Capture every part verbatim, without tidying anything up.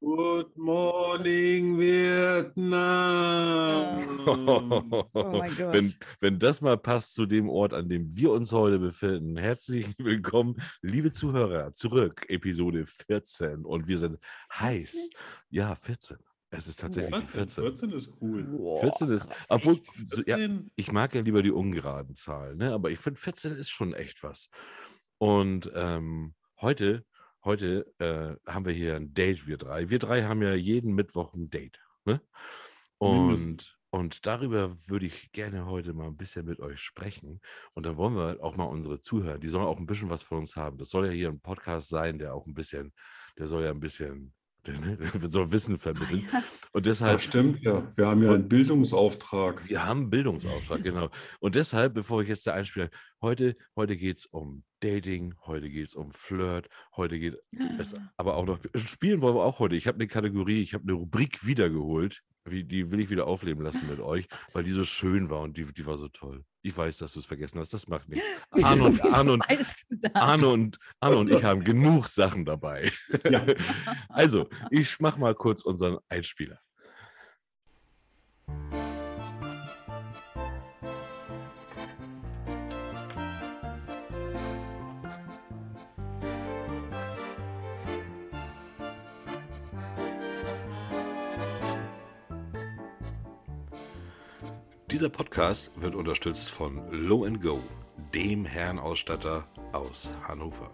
Good morning, Vietnam. Oh mein Gott. Wenn, wenn das mal passt zu dem Ort, an dem wir uns heute befinden. Herzlich willkommen, liebe Zuhörer, zurück, Episode vierzehn. Und wir sind heiß. Ja, vierzehn. Es ist tatsächlich die vierzehn. vierzehn ist cool. Wow, vierzehn ist, krass, obwohl, echt? so, ja, vierzehn? ich mag ja lieber die ungeraden Zahlen, ne? Aber ich finde, vierzehn ist schon echt was. Und ähm, heute, heute äh, haben wir hier ein Date, wir drei. Wir drei haben ja jeden Mittwoch ein Date. Ne? Und, und darüber würde ich gerne heute mal ein bisschen mit euch sprechen. Und dann wollen wir auch mal unsere Zuhörer, die sollen auch ein bisschen was von uns haben. Das soll ja hier ein Podcast sein, der auch ein bisschen, der soll ja ein bisschen, der, der soll Wissen vermitteln. Ja. Und Das deshalb, stimmt, ja. Wir haben ja einen Bildungsauftrag. wir haben einen Bildungsauftrag, genau. Und deshalb, bevor ich jetzt da einspiele, heute, heute geht es um Dating, heute geht es um Flirt, heute geht es aber auch noch, spielen wollen wir auch heute. Ich habe eine Kategorie, ich habe eine Rubrik wiedergeholt, wie, die will ich wieder aufleben lassen mit euch, weil die so schön war und die, die war so toll. Ich weiß, dass du es vergessen hast, das macht nichts. Arno und, Wieso Arno, und, weißt du das? Arno, und, Arno und ich haben genug Sachen dabei. Ja. Also, ich mache mal kurz unseren Einspieler. Dieser Podcast wird unterstützt von Low and Go, dem Herrenausstatter aus Hannover.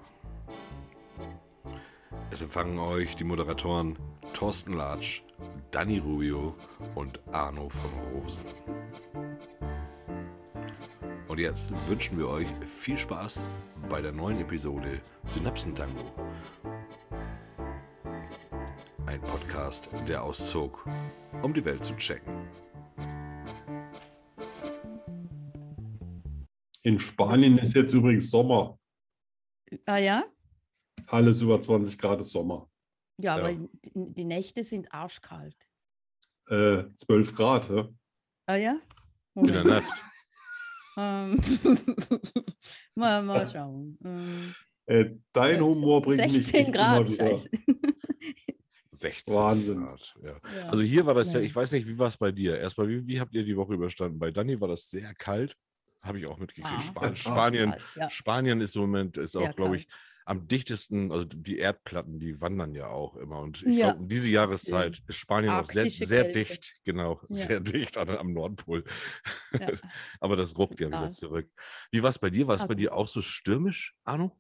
Es empfangen euch die Moderatoren Thorsten Latsch, Danny Rubio und Arno von Rosen. Und jetzt wünschen wir euch viel Spaß bei der neuen Episode Synapsentango. Ein Podcast, der auszog, um die Welt zu checken. In Spanien ist jetzt übrigens Sommer. Ah ja? Alles über zwanzig Grad ist Sommer. Ja, Ja. aber die, die Nächte sind arschkalt. Äh, zwölf Grad, hä? Ah ja? In der Moment. Nacht. Ähm, mal, mal schauen. Ähm, Äh, dein äh, Humor bringt mich sechzehn echt Grad, immer wieder. scheiße. sechzehn Wahnsinn. Grad. Ja. Ja. Also hier war das ja, Ja. ich weiß nicht, wie war es bei dir? Erstmal, wie, wie habt ihr die Woche überstanden? Bei Danny war das sehr kalt. Habe ich auch mitgekriegt. Ah, Span das Spanien, kalt, ja. Spanien ist im Moment, ist Sehr auch, glaube ich, am dichtesten, also die Erdplatten, die wandern ja auch immer. Und ich Ja, glaube, um diese Jahreszeit ist Spanien auch sehr, arktische sehr Kälte. dicht, genau, Ja. sehr dicht an, am Nordpol. Ja. Aber das ruckt ja wieder Total. zurück. Wie war es bei dir? War es Ah, bei gut. dir auch so stürmisch, Arno?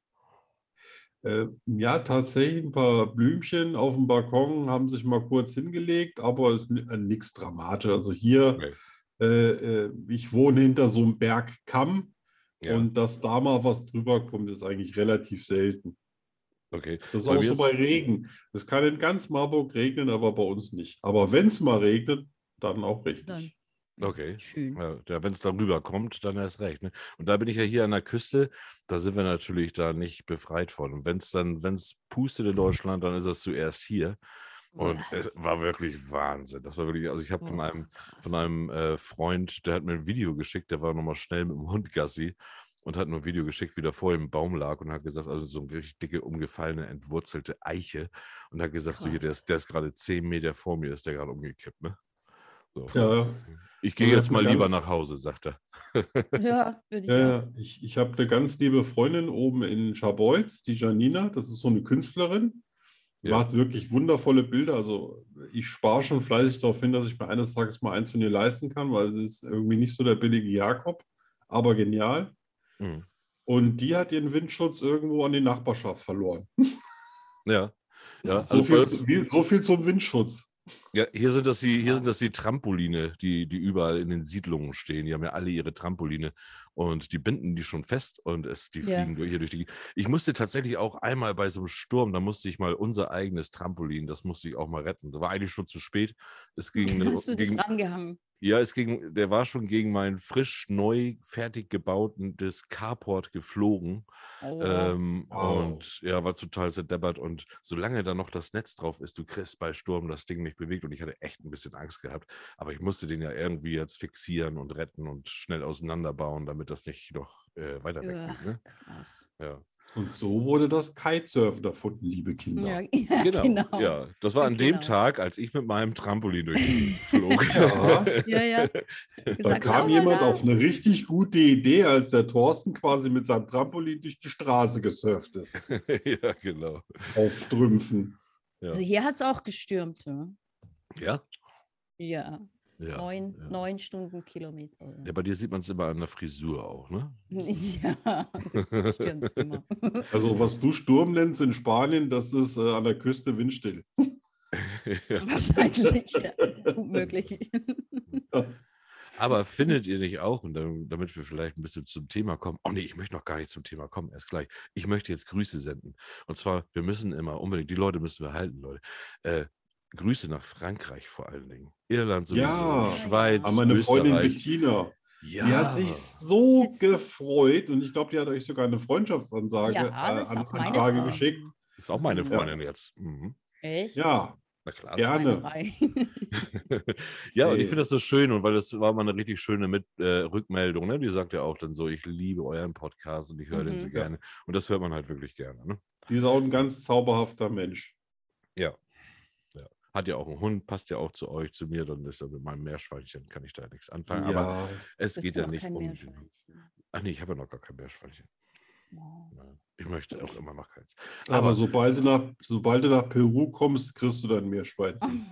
Äh, ja, tatsächlich ein paar Blümchen auf dem Balkon haben sich mal kurz hingelegt, aber es ist äh, nichts dramatisch. Also hier, Nee. äh, äh, ich wohne hinter so einem Bergkamm Ja, und dass da mal was drüber kommt, ist eigentlich relativ selten. okay. Das ist Weil auch wir so bei jetzt- Regen. Es kann in ganz Marburg regnen, aber bei uns nicht. Aber wenn es mal regnet, dann auch richtig. Dann. Okay. Schön. Ja, ja, wenn es darüber kommt, dann erst recht. Ne? Und da bin ich ja hier an der Küste, da sind wir natürlich da nicht befreit von. Und wenn es dann, wenn es pustet in Deutschland, dann ist es zuerst hier. Und Ja. es war wirklich Wahnsinn. Das war wirklich, also ich habe von Oh, einem, krass. von einem äh, Freund, der hat mir ein Video geschickt, der war nochmal schnell mit dem Hund Gassi und hat mir ein Video geschickt, wie der vor im Baum lag und hat gesagt, also so eine richtig dicke, umgefallene, entwurzelte Eiche. Und hat gesagt, so hier, der Krass. ist, der ist gerade zehn Meter vor mir, ist der gerade umgekippt, ne? So. Ja, Ich gehe Also ich jetzt hab mal eine lieber ganz- nach Hause, sagt er. Ja, würde ich ja, auch. ja. Ich, ich habe eine ganz liebe Freundin oben in Scharbeutz, die Janina. Das ist so eine Künstlerin. Die Ja. macht wirklich wundervolle Bilder. Also ich spare schon fleißig darauf hin, dass ich mir eines Tages mal eins von ihr leisten kann, weil sie ist irgendwie nicht so der billige Jakob, aber genial. Mhm. Und die hat ihren Windschutz irgendwo an die Nachbarschaft verloren. Ja. Ja, So also bei viel, uns, zu- wie, so viel zum Windschutz. ja, hier sind das die, hier sind das die Trampoline, die, die überall in den Siedlungen stehen. Die haben ja alle ihre Trampoline und die binden die schon fest und es, die Ja. fliegen durch, hier durch die. Ich musste tatsächlich auch einmal bei so einem Sturm, da musste ich mal unser eigenes Trampolin, das musste ich auch mal retten. Das war eigentlich schon zu spät. Es ging, Hast du das gegen, rangehangen? ja, es ging, der war schon gegen meinen frisch neu fertig gebauten das Carport geflogen. Oh, Ähm, Wow. Und ja, war total zerdeppert. Und solange da noch das Netz drauf ist, du kriegst bei Sturm das Ding nicht bewegt. Und ich hatte echt ein bisschen Angst gehabt. Aber ich musste den ja irgendwie jetzt fixieren und retten und schnell auseinanderbauen, damit das nicht noch äh, weiter Ach, wegfliegt. Ne? krass. Ja. Und so wurde das Kitesurfen erfunden, liebe Kinder. Ja, ja, Genau, genau. ja. Das war an dem Genau. Tag, als ich mit meinem Trampolin durch die Gegend flog. Ja. Ja, ja. Da Gesagt, kam schau mal jemand da. auf eine richtig gute Idee, als der Thorsten quasi mit seinem Trampolin durch die Straße gesurft ist. Ja, genau. Auf Strümpfen. Ja. Also hier hat es auch gestürmt. Ja, Ja? ja. Ja. Neun, ja. neun Stundenkilometer. Ja, bei dir sieht man es immer an der Frisur auch, ne? Ja, stürmt immer. Also was du Sturm nennst in Spanien, das ist äh, an der Küste windstill. Ja. Wahrscheinlich, ja. Gut möglich. Aber findet ihr nicht auch, und dann, damit wir vielleicht ein bisschen zum Thema kommen, oh nee, ich möchte noch gar nicht zum Thema kommen, erst gleich. Ich möchte jetzt Grüße senden. Und zwar, wir müssen immer unbedingt, die Leute müssen wir halten, Leute. Äh, Grüße nach Frankreich vor allen Dingen. Irland sowieso, Ja, Schweiz, an meine Freundin Österreich. Bettina. Ja. Die hat sich so Sitzt- gefreut und ich glaube, die hat euch sogar eine Freundschaftsansage, Ja, das ist äh, auch meine Anfrage Frau. geschickt. Ist auch meine Ja. Freundin jetzt. Mhm. Echt? Ja, Na klar. gerne. Schweinerei. Ja, und Okay. ich finde das so schön, und weil das war mal eine richtig schöne Mit äh, Rückmeldung. Ne? Die sagt ja auch dann so, ich liebe euren Podcast und ich höre den so Mhm. gerne. Und das hört man halt wirklich gerne. Ne? Die ist auch ein ganz zauberhafter Mensch. Ja. ja. Hat ja auch einen Hund, passt ja auch zu euch, zu mir, dann ist er mit meinem Meerschweinchen, kann ich da nichts anfangen. Aber Ja, es Das geht ist ja noch nicht kein um. Meerschweinchen. Ach nee, ich habe ja noch gar kein Meerschweinchen. Oh. Nein, ich möchte auch immer noch keins. aber Aber sobald du, nach, sobald du nach Peru kommst, kriegst du dann Meerschweinchen.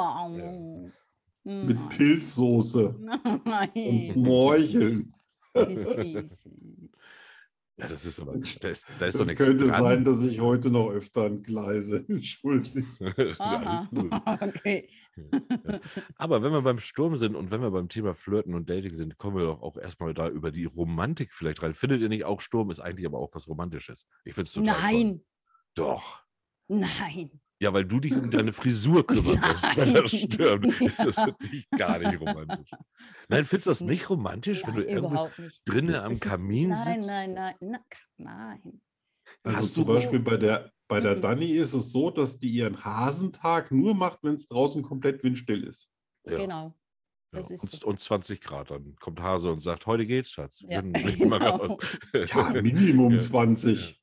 Mit Nein. Pilzsoße und Nein. Morcheln. Wie süß. ja, das ist aber, da ist, da ist doch Es nichts könnte dran. sein, dass ich heute noch öfter entgleise. Entschuldigt. ja, alles gut. Aha. Okay. Ja. Aber wenn wir beim Sturm sind und wenn wir beim Thema Flirten und Dating sind, kommen wir doch auch erstmal da über die Romantik vielleicht rein. Findet ihr nicht auch, Sturm ist eigentlich aber auch was Romantisches? Ich finde es total toll. Nein. Doch. Nein. Ja, weil du dich um deine Frisur kümmern musst, wenn er stürmt. Das finde ich gar nicht romantisch. Nein, findest du das nicht romantisch, wenn Nein, du irgendwo überhaupt nicht. drinnen am Es ist- Kamin nein, sitzt? Nein, nein, nein, nein. Also Hast zum du- Beispiel bei der, bei der Mhm. Dani ist es so, dass die ihren Hasentag nur macht, wenn es draußen komplett windstill ist. Ja. Genau. Ja, Das ist und, so. und zwanzig Grad, dann kommt Hase und sagt, heute geht's, Schatz. Ja, Wenn- wenn mal genau. raus. Ja, Minimum Ja. zwanzig.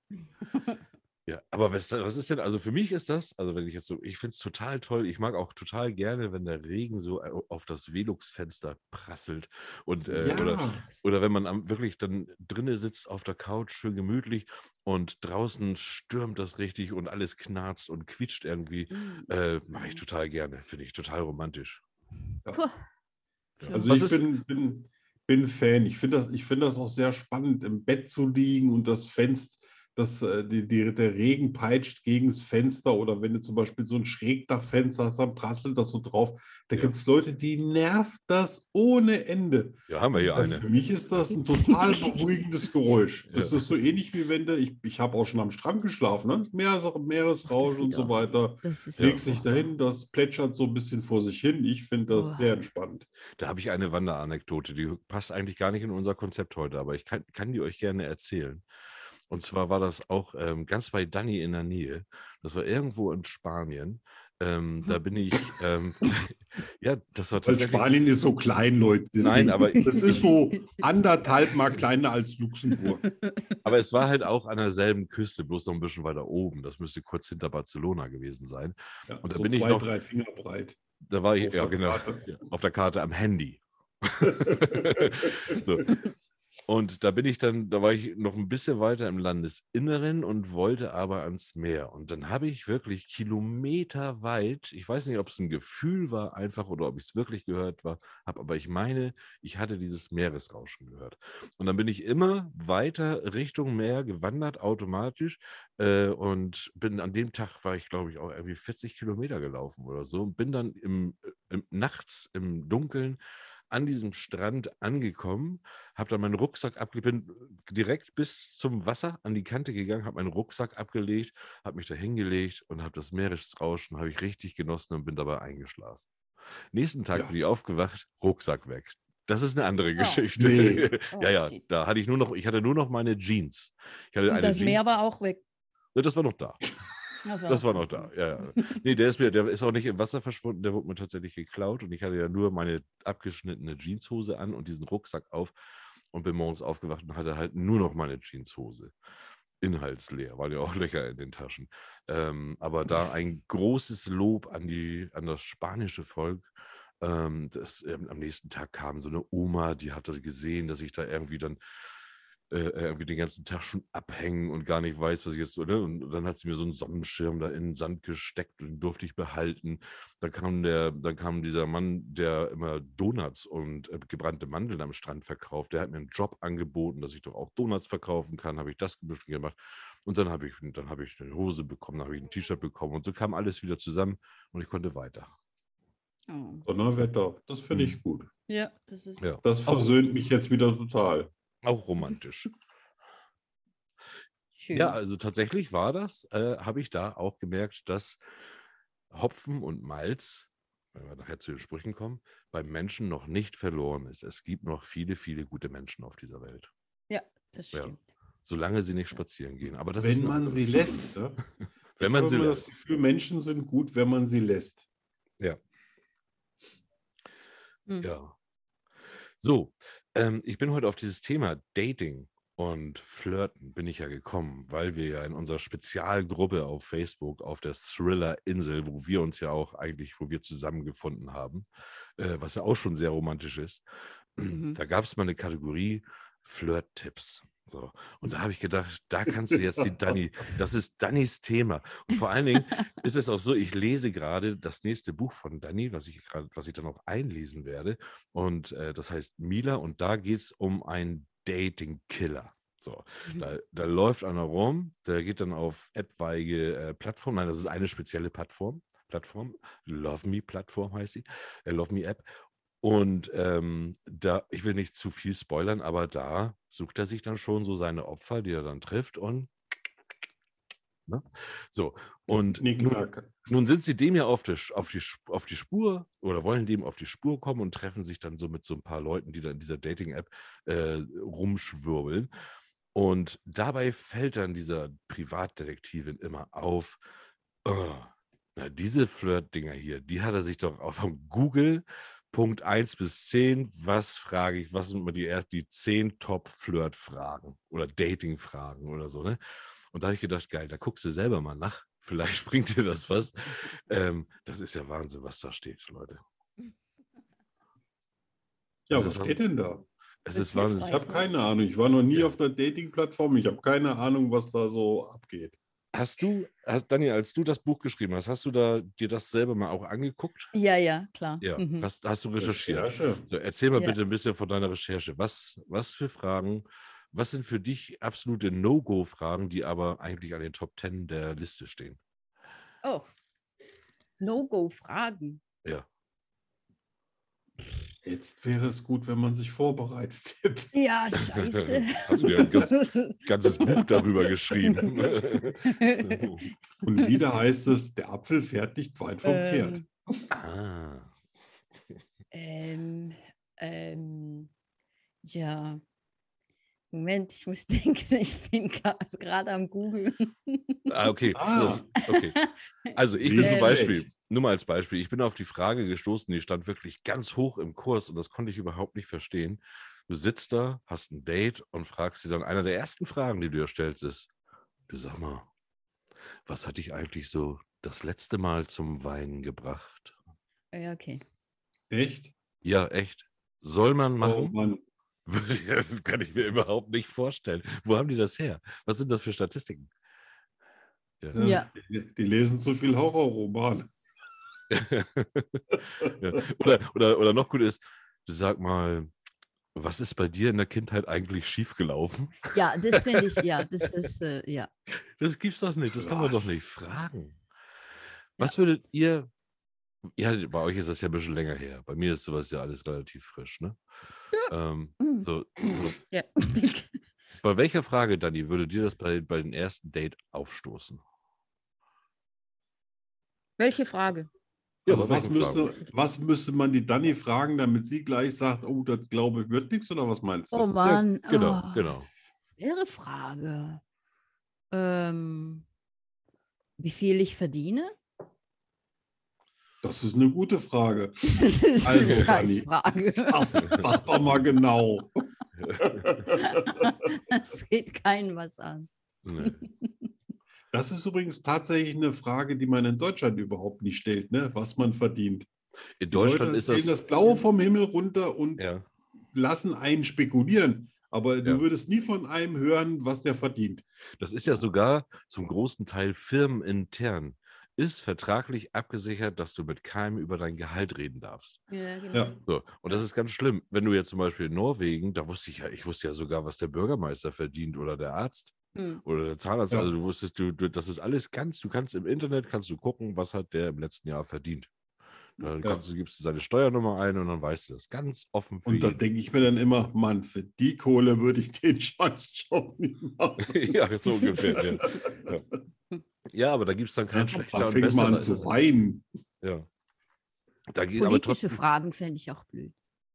Ja, aber was, was ist denn, also für mich ist das, also wenn ich jetzt so, ich finde es total toll, ich mag auch total gerne, wenn der Regen so äh, auf das Velux-Fenster prasselt und äh, Ja, oder, oder wenn man am, wirklich dann drinnen sitzt auf der Couch, schön gemütlich und draußen stürmt das richtig und alles knarzt und quietscht irgendwie, Mhm. äh, mache ich total gerne, finde ich total romantisch. Puh. Ja. also Was ich ist- bin, bin, bin Fan. Ich finde das, ich find das auch sehr spannend, im Bett zu liegen und das Fenster, das, äh, die, die, der Regen peitscht gegen das Fenster oder wenn du zum Beispiel so ein Schrägdachfenster hast, dann prasselt das so drauf. Da Ja. gibt es Leute, die nervt das ohne Ende. Ja, haben wir hier Also eine. für mich ist das ein total beruhigendes Geräusch. Das Ja. ist so ähnlich wie wenn du, ich, ich habe auch schon am Strand geschlafen, ne? Meeres, Meeresrausch Ach, das und geht so auch. weiter. Das ist Legst ja dich dahin, das plätschert so ein bisschen vor sich hin. Ich finde das Uah. sehr entspannt. Da habe ich eine Wanderanekdote, die passt eigentlich gar nicht in unser Konzept heute, aber ich kann, kann die euch gerne erzählen. Und zwar war das auch ähm, ganz bei Dani in der Nähe. Das war irgendwo in Spanien. Ähm, da bin ich, ähm, ja, das war Weil tatsächlich. Spanien ist so klein, Leute. Deswegen, Nein, aber, das ist so anderthalb Mal kleiner als Luxemburg. aber es war halt auch an derselben Küste, bloß noch ein bisschen weiter oben. Das müsste kurz hinter Barcelona gewesen sein. Ja, Und da so bin ich zwei, noch- drei Finger breit. Da war ich, Auf ja der genau, Karte. ja, auf der Karte am Handy. so. Und da bin ich dann, da war ich noch ein bisschen weiter im Landesinneren und wollte aber ans Meer. Und dann habe ich wirklich kilometerweit, ich weiß nicht, ob es ein Gefühl war einfach oder ob ich es wirklich gehört war, habe, aber ich meine, ich hatte dieses Meeresrauschen gehört. Und dann bin ich immer weiter Richtung Meer gewandert, automatisch. Äh, und bin an dem Tag, war ich glaube ich auch irgendwie vierzig Kilometer gelaufen oder so. Und bin dann im, im, nachts im Dunkeln an diesem Strand angekommen, habe dann meinen Rucksack abgelegt, bin direkt bis zum Wasser an die Kante gegangen, habe meinen Rucksack abgelegt, habe mich da hingelegt und habe das Meeresrauschen, habe ich richtig genossen und bin dabei eingeschlafen. Nächsten Tag Ja. bin ich aufgewacht, Rucksack weg. Das ist eine andere Oh. Geschichte. Nee. Oh, ja, ja, shit. da hatte ich nur noch, ich hatte nur noch meine Jeans. Ich hatte Und eine das Jeans. Meer war auch weg. Ja, das war noch da. Also, Das war noch da, ja, ja. Nee, der ist, mir, der ist auch nicht im Wasser verschwunden, der wurde mir tatsächlich geklaut und ich hatte ja nur meine abgeschnittene Jeanshose an und diesen Rucksack auf und bin morgens aufgewacht und hatte halt nur noch meine Jeanshose. inhaltsleer, waren ja auch Löcher in den Taschen. Ähm, aber da ein großes Lob an, die, an das spanische Volk. Ähm, das, ähm, am nächsten Tag kam so eine Oma, die hatte gesehen, dass ich da irgendwie dann äh, irgendwie den ganzen Tag schon abhängen und gar nicht weiß, was ich jetzt so, ne? Und dann hat sie mir so einen Sonnenschirm da in den Sand gesteckt und den durfte ich behalten. Dann kam der, dann kam dieser Mann, der immer Donuts und äh, gebrannte Mandeln am Strand verkauft. Der hat mir einen Job angeboten, dass ich doch auch Donuts verkaufen kann. Habe ich das ein bisschen gemacht. Und dann habe ich, dann habe ich eine Hose bekommen, dann habe ich ein T-Shirt bekommen und so kam alles wieder zusammen und ich konnte weiter. Oh. Donnerwetter, das finde ich Hm. gut. Ja, das ist Ja. Das Auch, versöhnt mich jetzt wieder total. auch romantisch. schön. Ja, also tatsächlich war das, äh, habe ich da auch gemerkt, dass Hopfen und Malz, wenn wir nachher zu den Sprüchen kommen, beim Menschen noch nicht verloren ist. Es gibt noch viele, viele gute Menschen auf dieser Welt. Ja, das Ja. stimmt. Solange sie nicht spazieren gehen. Aber das Wenn ist ein man anderes sie Thema. lässt. Ne? Wenn Ich man habe sie immer das lässt. Gefühl, Menschen sind gut, wenn man sie lässt. Ja. Hm. Ja. So, ähm, ich bin heute auf dieses Thema Dating und Flirten bin ich ja gekommen, weil wir ja in unserer Spezialgruppe auf Facebook, auf der Thriller-Insel, wo wir uns ja auch eigentlich, wo wir zusammengefunden haben, äh, was ja auch schon sehr romantisch ist, Mhm. da gab es mal eine Kategorie Flirt-Tipps. So, und da habe ich gedacht, da kannst du jetzt die Dani, das ist Dannys Thema. Und vor allen Dingen ist es auch so, ich lese gerade das nächste Buch von Dani, was ich gerade, was ich dann auch einlesen werde. Und äh, das heißt Mila und da geht es um einen Dating-Killer. So, Mhm. da, da läuft einer rum, der geht dann auf etwaige äh, Plattformen, nein, das ist eine spezielle Plattform, Plattform, Love Me Plattform heißt sie, äh, Love Me App. Und ähm, da, ich will nicht zu viel spoilern, aber da sucht er sich dann schon so seine Opfer, die er dann trifft und ne? So, und nun, Knickknack. nun sind sie dem ja auf die, auf, die, auf die Spur oder wollen dem auf die Spur kommen und treffen sich dann so mit so ein paar Leuten, die da in dieser Dating-App äh, rumschwirbeln. Und dabei fällt dann dieser Privatdetektivin immer auf, oh, na, diese Flirt-Dinger hier, die hat er sich doch auf Google Punkt eins bis zehn, was frage ich, was sind immer die, erst die zehn Top-Flirt-Fragen oder Dating-Fragen oder so, ne? Und da habe ich gedacht, geil, da guckst du selber mal nach, vielleicht bringt dir das was. Ähm, das ist ja Wahnsinn, was da steht, Leute. Ja, Es was ist, steht denn da? es Das ist ist Wahnsinn. Ich hilfreich. habe keine Ahnung. Ich war noch nie Ja. auf einer Dating-Plattform. Ich habe keine Ahnung, was da so abgeht. Hast du, hast, Daniel, als du das Buch geschrieben hast, hast du da dir das selber mal auch angeguckt? Ja, ja, klar. Ja, Mhm. hast, hast du recherchiert? Recherche. So, erzähl mal Ja. bitte ein bisschen von deiner Recherche. Was, was für Fragen, was sind für dich absolute No-Go-Fragen, die aber eigentlich an den Top Ten der Liste stehen? Oh, No-Go-Fragen. Ja. Jetzt wäre es gut, wenn man sich vorbereitet hätte. Ja, scheiße. Hast du dir ein ganz, ganzes Buch darüber geschrieben? Und wieder heißt es, der Apfel fährt nicht weit vom Pferd. ähm, ah. ähm, ähm, ja. Moment, ich muss denken, ich bin gerade am Googlen. Ah, okay. Ah. okay. Also ich bin zum Ähm, Beispiel, nur mal als Beispiel, ich bin auf die Frage gestoßen, die stand wirklich ganz hoch im Kurs und das konnte ich überhaupt nicht verstehen. Du sitzt da, hast ein Date und fragst sie dann, einer der ersten Fragen, die du dir stellst, ist, du sag mal, was hat dich eigentlich so das letzte Mal zum Weinen gebracht? Ja, okay. Echt? Ja, echt. Soll man Oh machen? Mann. Das kann ich mir überhaupt nicht vorstellen. Wo haben die das her? Was sind das für Statistiken? Ja. Ja. Die, die lesen zu viel Horrorroman. ja. Oder, oder, oder noch gut ist, du sag mal, was ist bei dir in der Kindheit eigentlich schiefgelaufen? Ja, das finde ich, ja, das ist, äh, ja. Das gibt's doch nicht, das kann man doch Was? nicht fragen. Was würdet ihr, ja, bei euch ist das ja ein bisschen länger her, bei mir ist sowas ja alles relativ frisch, ne? Ähm, Mhm. so, so. Ja. Bei welcher Frage, Dani, würde dir das bei, bei den ersten Date aufstoßen? Welche Frage? Ja, Also bei was welchen Fragen? müsste, was müsste man die Dani fragen, damit sie gleich sagt, oh, das glaube ich wird nichts, oder was meinst du? Oh Mann. Ja, genau, oh, genau. Schwere Frage. Ähm, wie viel ich verdiene? Das ist eine gute Frage. Das ist eine Also, Dani, Scheißfrage. Sag, sag doch mal genau. Das geht keinem was an. Nee. Das ist übrigens tatsächlich eine Frage, die man in Deutschland überhaupt nicht stellt, ne? Was man verdient. In Die Leute Deutschland ist erzählen das. das Blaue vom Himmel runter und Ja, lassen einen spekulieren. Aber du Ja. würdest nie von einem hören, was der verdient. das ist ja sogar zum großen Teil firmenintern. Ist vertraglich abgesichert, dass du mit keinem über dein Gehalt reden darfst. Ja, genau. Ja. So, und das ist ganz schlimm. Wenn du jetzt zum Beispiel in Norwegen, da wusste ich ja, ich wusste ja sogar, was der Bürgermeister verdient oder der Arzt Hm. oder der Zahnarzt. Ja. Also du wusstest, du, du, das ist alles ganz, du kannst im Internet, kannst du gucken, was hat der im letzten Jahr verdient. Dann Ja. kannst du, gibst du seine Steuernummer ein und dann weißt du das ganz offen für Und da jeden. denke ich mir dann immer, Mann, für die Kohle würde ich den Scheißjob nicht machen. Ja, so ungefähr. Ja, ja. ja aber da gibt es dann keinen schlechter Da und fängt man besser. an zu weinen. Ja. Da geht aber Politische trotzdem Fragen fände ich auch blöd.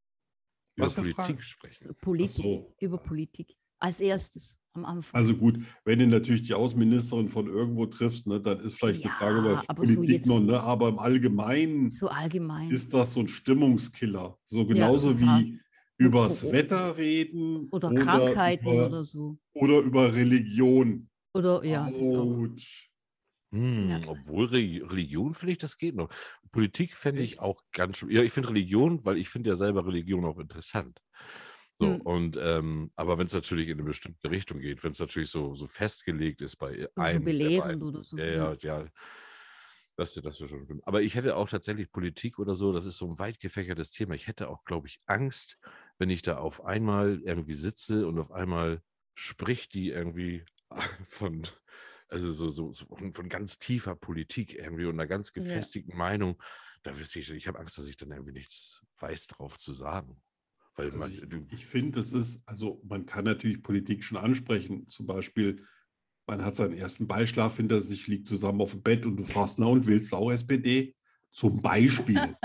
über Was für Politik Fragen? sprechen. So Politik, Ach so. über Politik. Als erstes am Anfang. Also gut, wenn du natürlich die Außenministerin von irgendwo triffst, ne, dann ist vielleicht Ja, eine Frage über aber so Politik jetzt- noch, ne? Aber im Allgemeinen so allgemein. ist das so ein Stimmungskiller. So genauso total. wie übers Oder- Wetter reden Oder Krankheiten über, oder so. oder über Religion. Oder ja, das auch. Autsch. Hm, Ja. Obwohl Re Religion finde ich, das geht noch. Politik fände ich Echt? auch ganz schön. Ja, ich finde Religion, weil ich finde ja selber Religion auch interessant. So, Hm. und ähm, aber wenn es natürlich in eine bestimmte Richtung geht, wenn es natürlich so, so festgelegt ist bei Oder so einem der belehrend beiden. oder so. Ja, ja, ja. Das, das wäre schon schlimm. Aber ich hätte auch tatsächlich Politik oder so, das ist so ein weit gefächertes Thema. Ich hätte auch, glaube ich, Angst, wenn ich da auf einmal irgendwie sitze und auf einmal spricht die irgendwie von, also so, so, so von, von ganz tiefer Politik irgendwie und einer ganz Ja. gefestigten Meinung. Da wüsste ich, ich habe Angst, dass ich dann irgendwie nichts weiß drauf zu sagen. Weil Also man, ich du, ich finde, das ist, also man kann natürlich Politik schon ansprechen. Zum Beispiel, man hat seinen ersten Beischlaf hinter sich, liegt zusammen auf dem Bett und du fragst, na und willst du auch S P D? Zum Beispiel.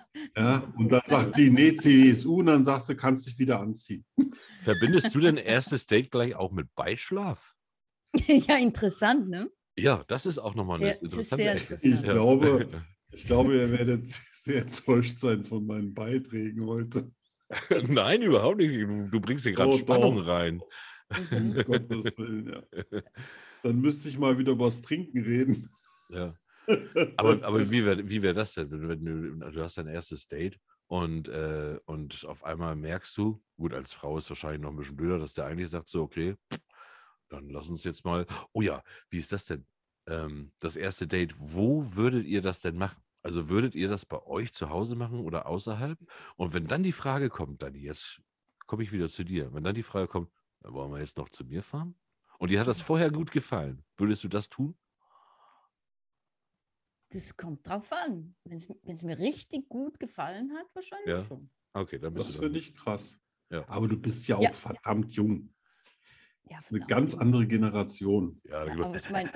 Ja, und dann sagt die, nee, C S U, und dann sagt sie, kannst dich wieder anziehen. verbindest du dein erstes Date gleich auch mit Beischlaf? Ja, interessant, ne? Ja, das ist auch nochmal eine Sehr- das ist interessante sehr Ecke. interessant. Ich Ja. glaube, ich glaube, ihr werdet sehr enttäuscht sein von meinen Beiträgen heute. Nein, überhaupt nicht. Du, du bringst hier gerade Doch, Spannung doch. rein. Um Mhm. Gottes Willen, ja. Dann müsste ich mal wieder über das Trinken reden. Ja. Aber, aber wie wäre wie wär das denn, wenn, wenn du, du hast dein erstes Date und, äh, und auf einmal merkst du, gut, als Frau ist wahrscheinlich noch ein bisschen blöder, dass der eigentlich sagt so, okay, dann lass uns jetzt mal, oh ja, wie ist das denn? Ähm, das erste Date, wo würdet ihr das denn machen? Also würdet ihr das bei euch zu Hause machen oder außerhalb? Und wenn dann die Frage kommt, Dani, jetzt komme ich wieder zu dir, wenn dann die Frage kommt, wollen wir jetzt noch zu mir fahren? Und dir hat das vorher gut gefallen, würdest du das tun? Das kommt drauf an. Wenn es mir richtig gut gefallen hat, wahrscheinlich Ja. schon. Okay, dann bist Das du finde dann. ich krass. Ja. Aber du bist ja auch Ja. verdammt jung. Ja, Das ist eine verdammt. ganz andere Generation. Ja, Ja, glaub- aber ich meine,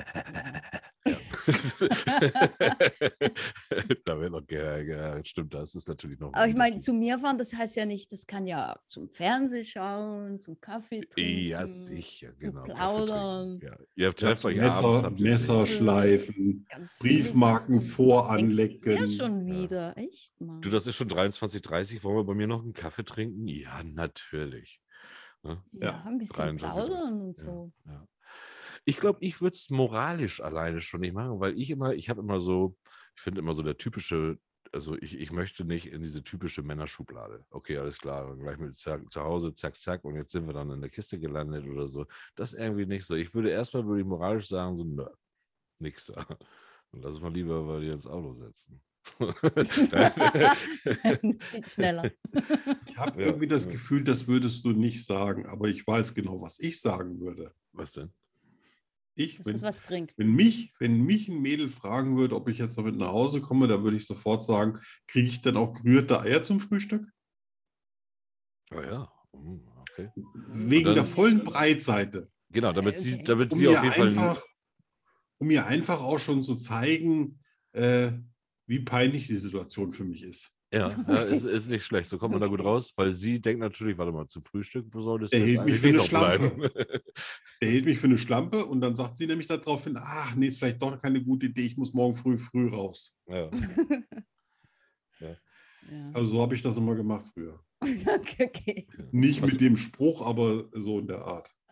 da wird noch, ja, ja, stimmt, das ist natürlich noch. ein aber ich meine, Unterschied. zu mir fahren, das heißt ja nicht, das kann ja zum Fernseh schauen, zum Kaffee trinken. Ja, sicher, genau. Kaffee plaudern. trinken, Ja. Ihr trefft euch abends, Messer, habt ihr Messer Date. schleifen, Ganz viele Briefmarken Sachen. voranlecken. Ja, schon wieder. Echt, Mann. Du, das ist schon dreiundzwanzig Uhr dreißig. Wollen wir bei mir noch einen Kaffee trinken? Ja, natürlich. Ne? ja, ja, ein bisschen dreiundzwanzig Uhr dreißig. plaudern und Ja, so. ja. Ich glaube, ich würde es moralisch alleine schon nicht machen, weil ich immer, ich habe immer so, ich finde immer so der typische, also ich, ich möchte nicht in diese typische Männerschublade. Okay, alles klar, dann gleich mit zack, zu Hause, zack, zack, und jetzt sind wir dann in der Kiste gelandet oder so. Das ist irgendwie nicht so. Ich würde erstmal, würde ich moralisch sagen, so, nö, nix da. Und lass mal lieber bei dir ins Auto setzen. Geht schneller. Ich habe Ja, irgendwie das ja. Gefühl, das würdest du nicht sagen, aber ich weiß genau, was ich sagen würde. Was denn? Ich, Dass wenn, es was trinkt. wenn, mich, wenn mich ein Mädel fragen würde, ob ich jetzt damit nach Hause komme, dann würde ich sofort sagen, kriege ich dann auch gerührte Eier zum Frühstück? Oh ja, hm, okay. Wegen dann- der vollen Breitseite. Genau, damit Okay. sie, damit Um sie mir, auf jeden Fall. einfach, um mir einfach auch schon zu zeigen, äh, wie peinlich die Situation für mich ist. Ja, ja ist, ist nicht schlecht. So kommt man da gut Okay. raus, weil sie denkt natürlich, warte mal, zum Frühstück, wo soll das Der jetzt hält mich eigentlich für eine noch bleiben? Der hält mich für eine Schlampe und dann sagt sie nämlich daraufhin, ach nee, ist vielleicht doch keine gute Idee, ich muss morgen früh früh raus. ja. Ja. Also so habe ich das immer gemacht früher. Okay, okay. Nicht Was- mit dem Spruch, aber so in der Art. Achso.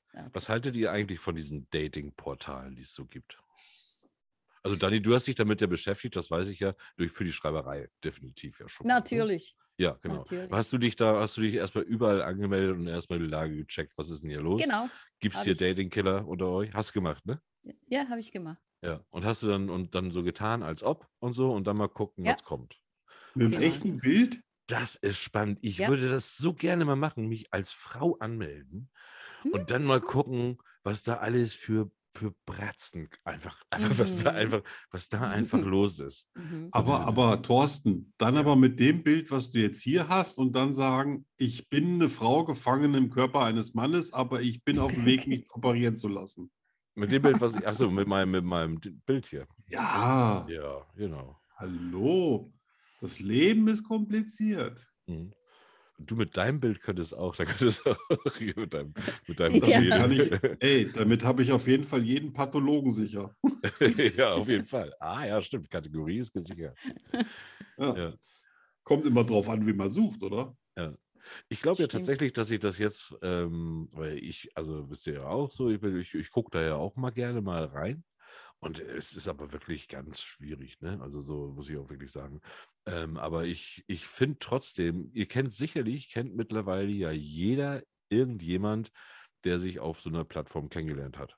Okay. Was haltet ihr eigentlich von diesen Dating-Portalen, die es so gibt? Also Dani, du hast dich damit ja beschäftigt, das weiß ich ja, durch für die Schreiberei definitiv ja schon. mal, ne? Natürlich. Ja, genau. Natürlich. Hast du dich da, hast du dich erstmal überall angemeldet und erstmal die Lage gecheckt, was ist denn hier los? Genau. Gibt es hab hier ich. Dating-Killer unter euch? Hast du gemacht, ne? Ja, habe ich gemacht. Ja. Und hast du dann und dann so getan, als ob und so und dann mal gucken, Ja. was kommt. Mit dem Genau. echten Bild? Das ist spannend. Ich Ja. würde das so gerne mal machen, mich als Frau anmelden Hm? und dann mal gucken, was da alles für, für Bratzen einfach, einfach, was da Mhm. einfach, was da einfach los ist. Mhm. So Aber, diese- aber Thorsten, dann Ja. aber mit dem Bild, was du jetzt hier hast und dann sagen, ich bin eine Frau gefangen im Körper eines Mannes, aber ich bin auf dem Weg, mich operieren zu lassen. Mit dem Bild, was ich, achso, mit meinem, mit meinem Bild hier. Ja, Ja, genau. hallo. Das Leben ist kompliziert. Mhm. Du mit deinem Bild könntest auch, da könntest du auch hier mit deinem, mit deinem Ja. Damit kann Schädel. ich, ey, damit habe ich auf jeden Fall jeden Pathologen sicher. Ja, auf jeden Fall. Ah, ja, stimmt. Kategorie ist gesichert. Ja. Ja. Kommt immer drauf an, wie man sucht, oder? Ja. Ich glaube ja Stimmt. tatsächlich, dass ich das jetzt, ähm, weil ich, also wisst ihr ja auch so, ich, bin- ich, ich gucke da ja auch mal gerne mal rein. Und es ist aber wirklich ganz schwierig, ne? Also so muss ich auch wirklich sagen. Ähm, aber ich, ich finde trotzdem, ihr kennt sicherlich, kennt mittlerweile ja jeder irgendjemand, der sich auf so einer Plattform kennengelernt hat.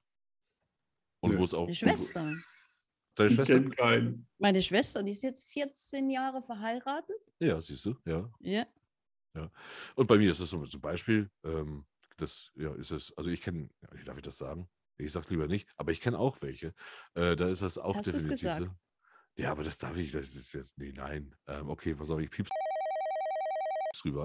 Und Nö. wo es auch. Meine Schwester. Deine Ich Schwester? kenne keinen. Meine Schwester, die ist jetzt vierzehn Jahre verheiratet. Ja, siehst du, ja. Ja. Und bei mir ist es so zum Beispiel, ähm, das, ja, ist es, also ich kenne, ja, darf ich das sagen? Ich sag's lieber nicht, aber ich kenne auch welche. Äh, da ist das auch Hast du's definitiv gesagt? so. Ja, aber das darf ich, das ist jetzt, nee, nein. Ähm, okay, pass auf, ich piep's rüber.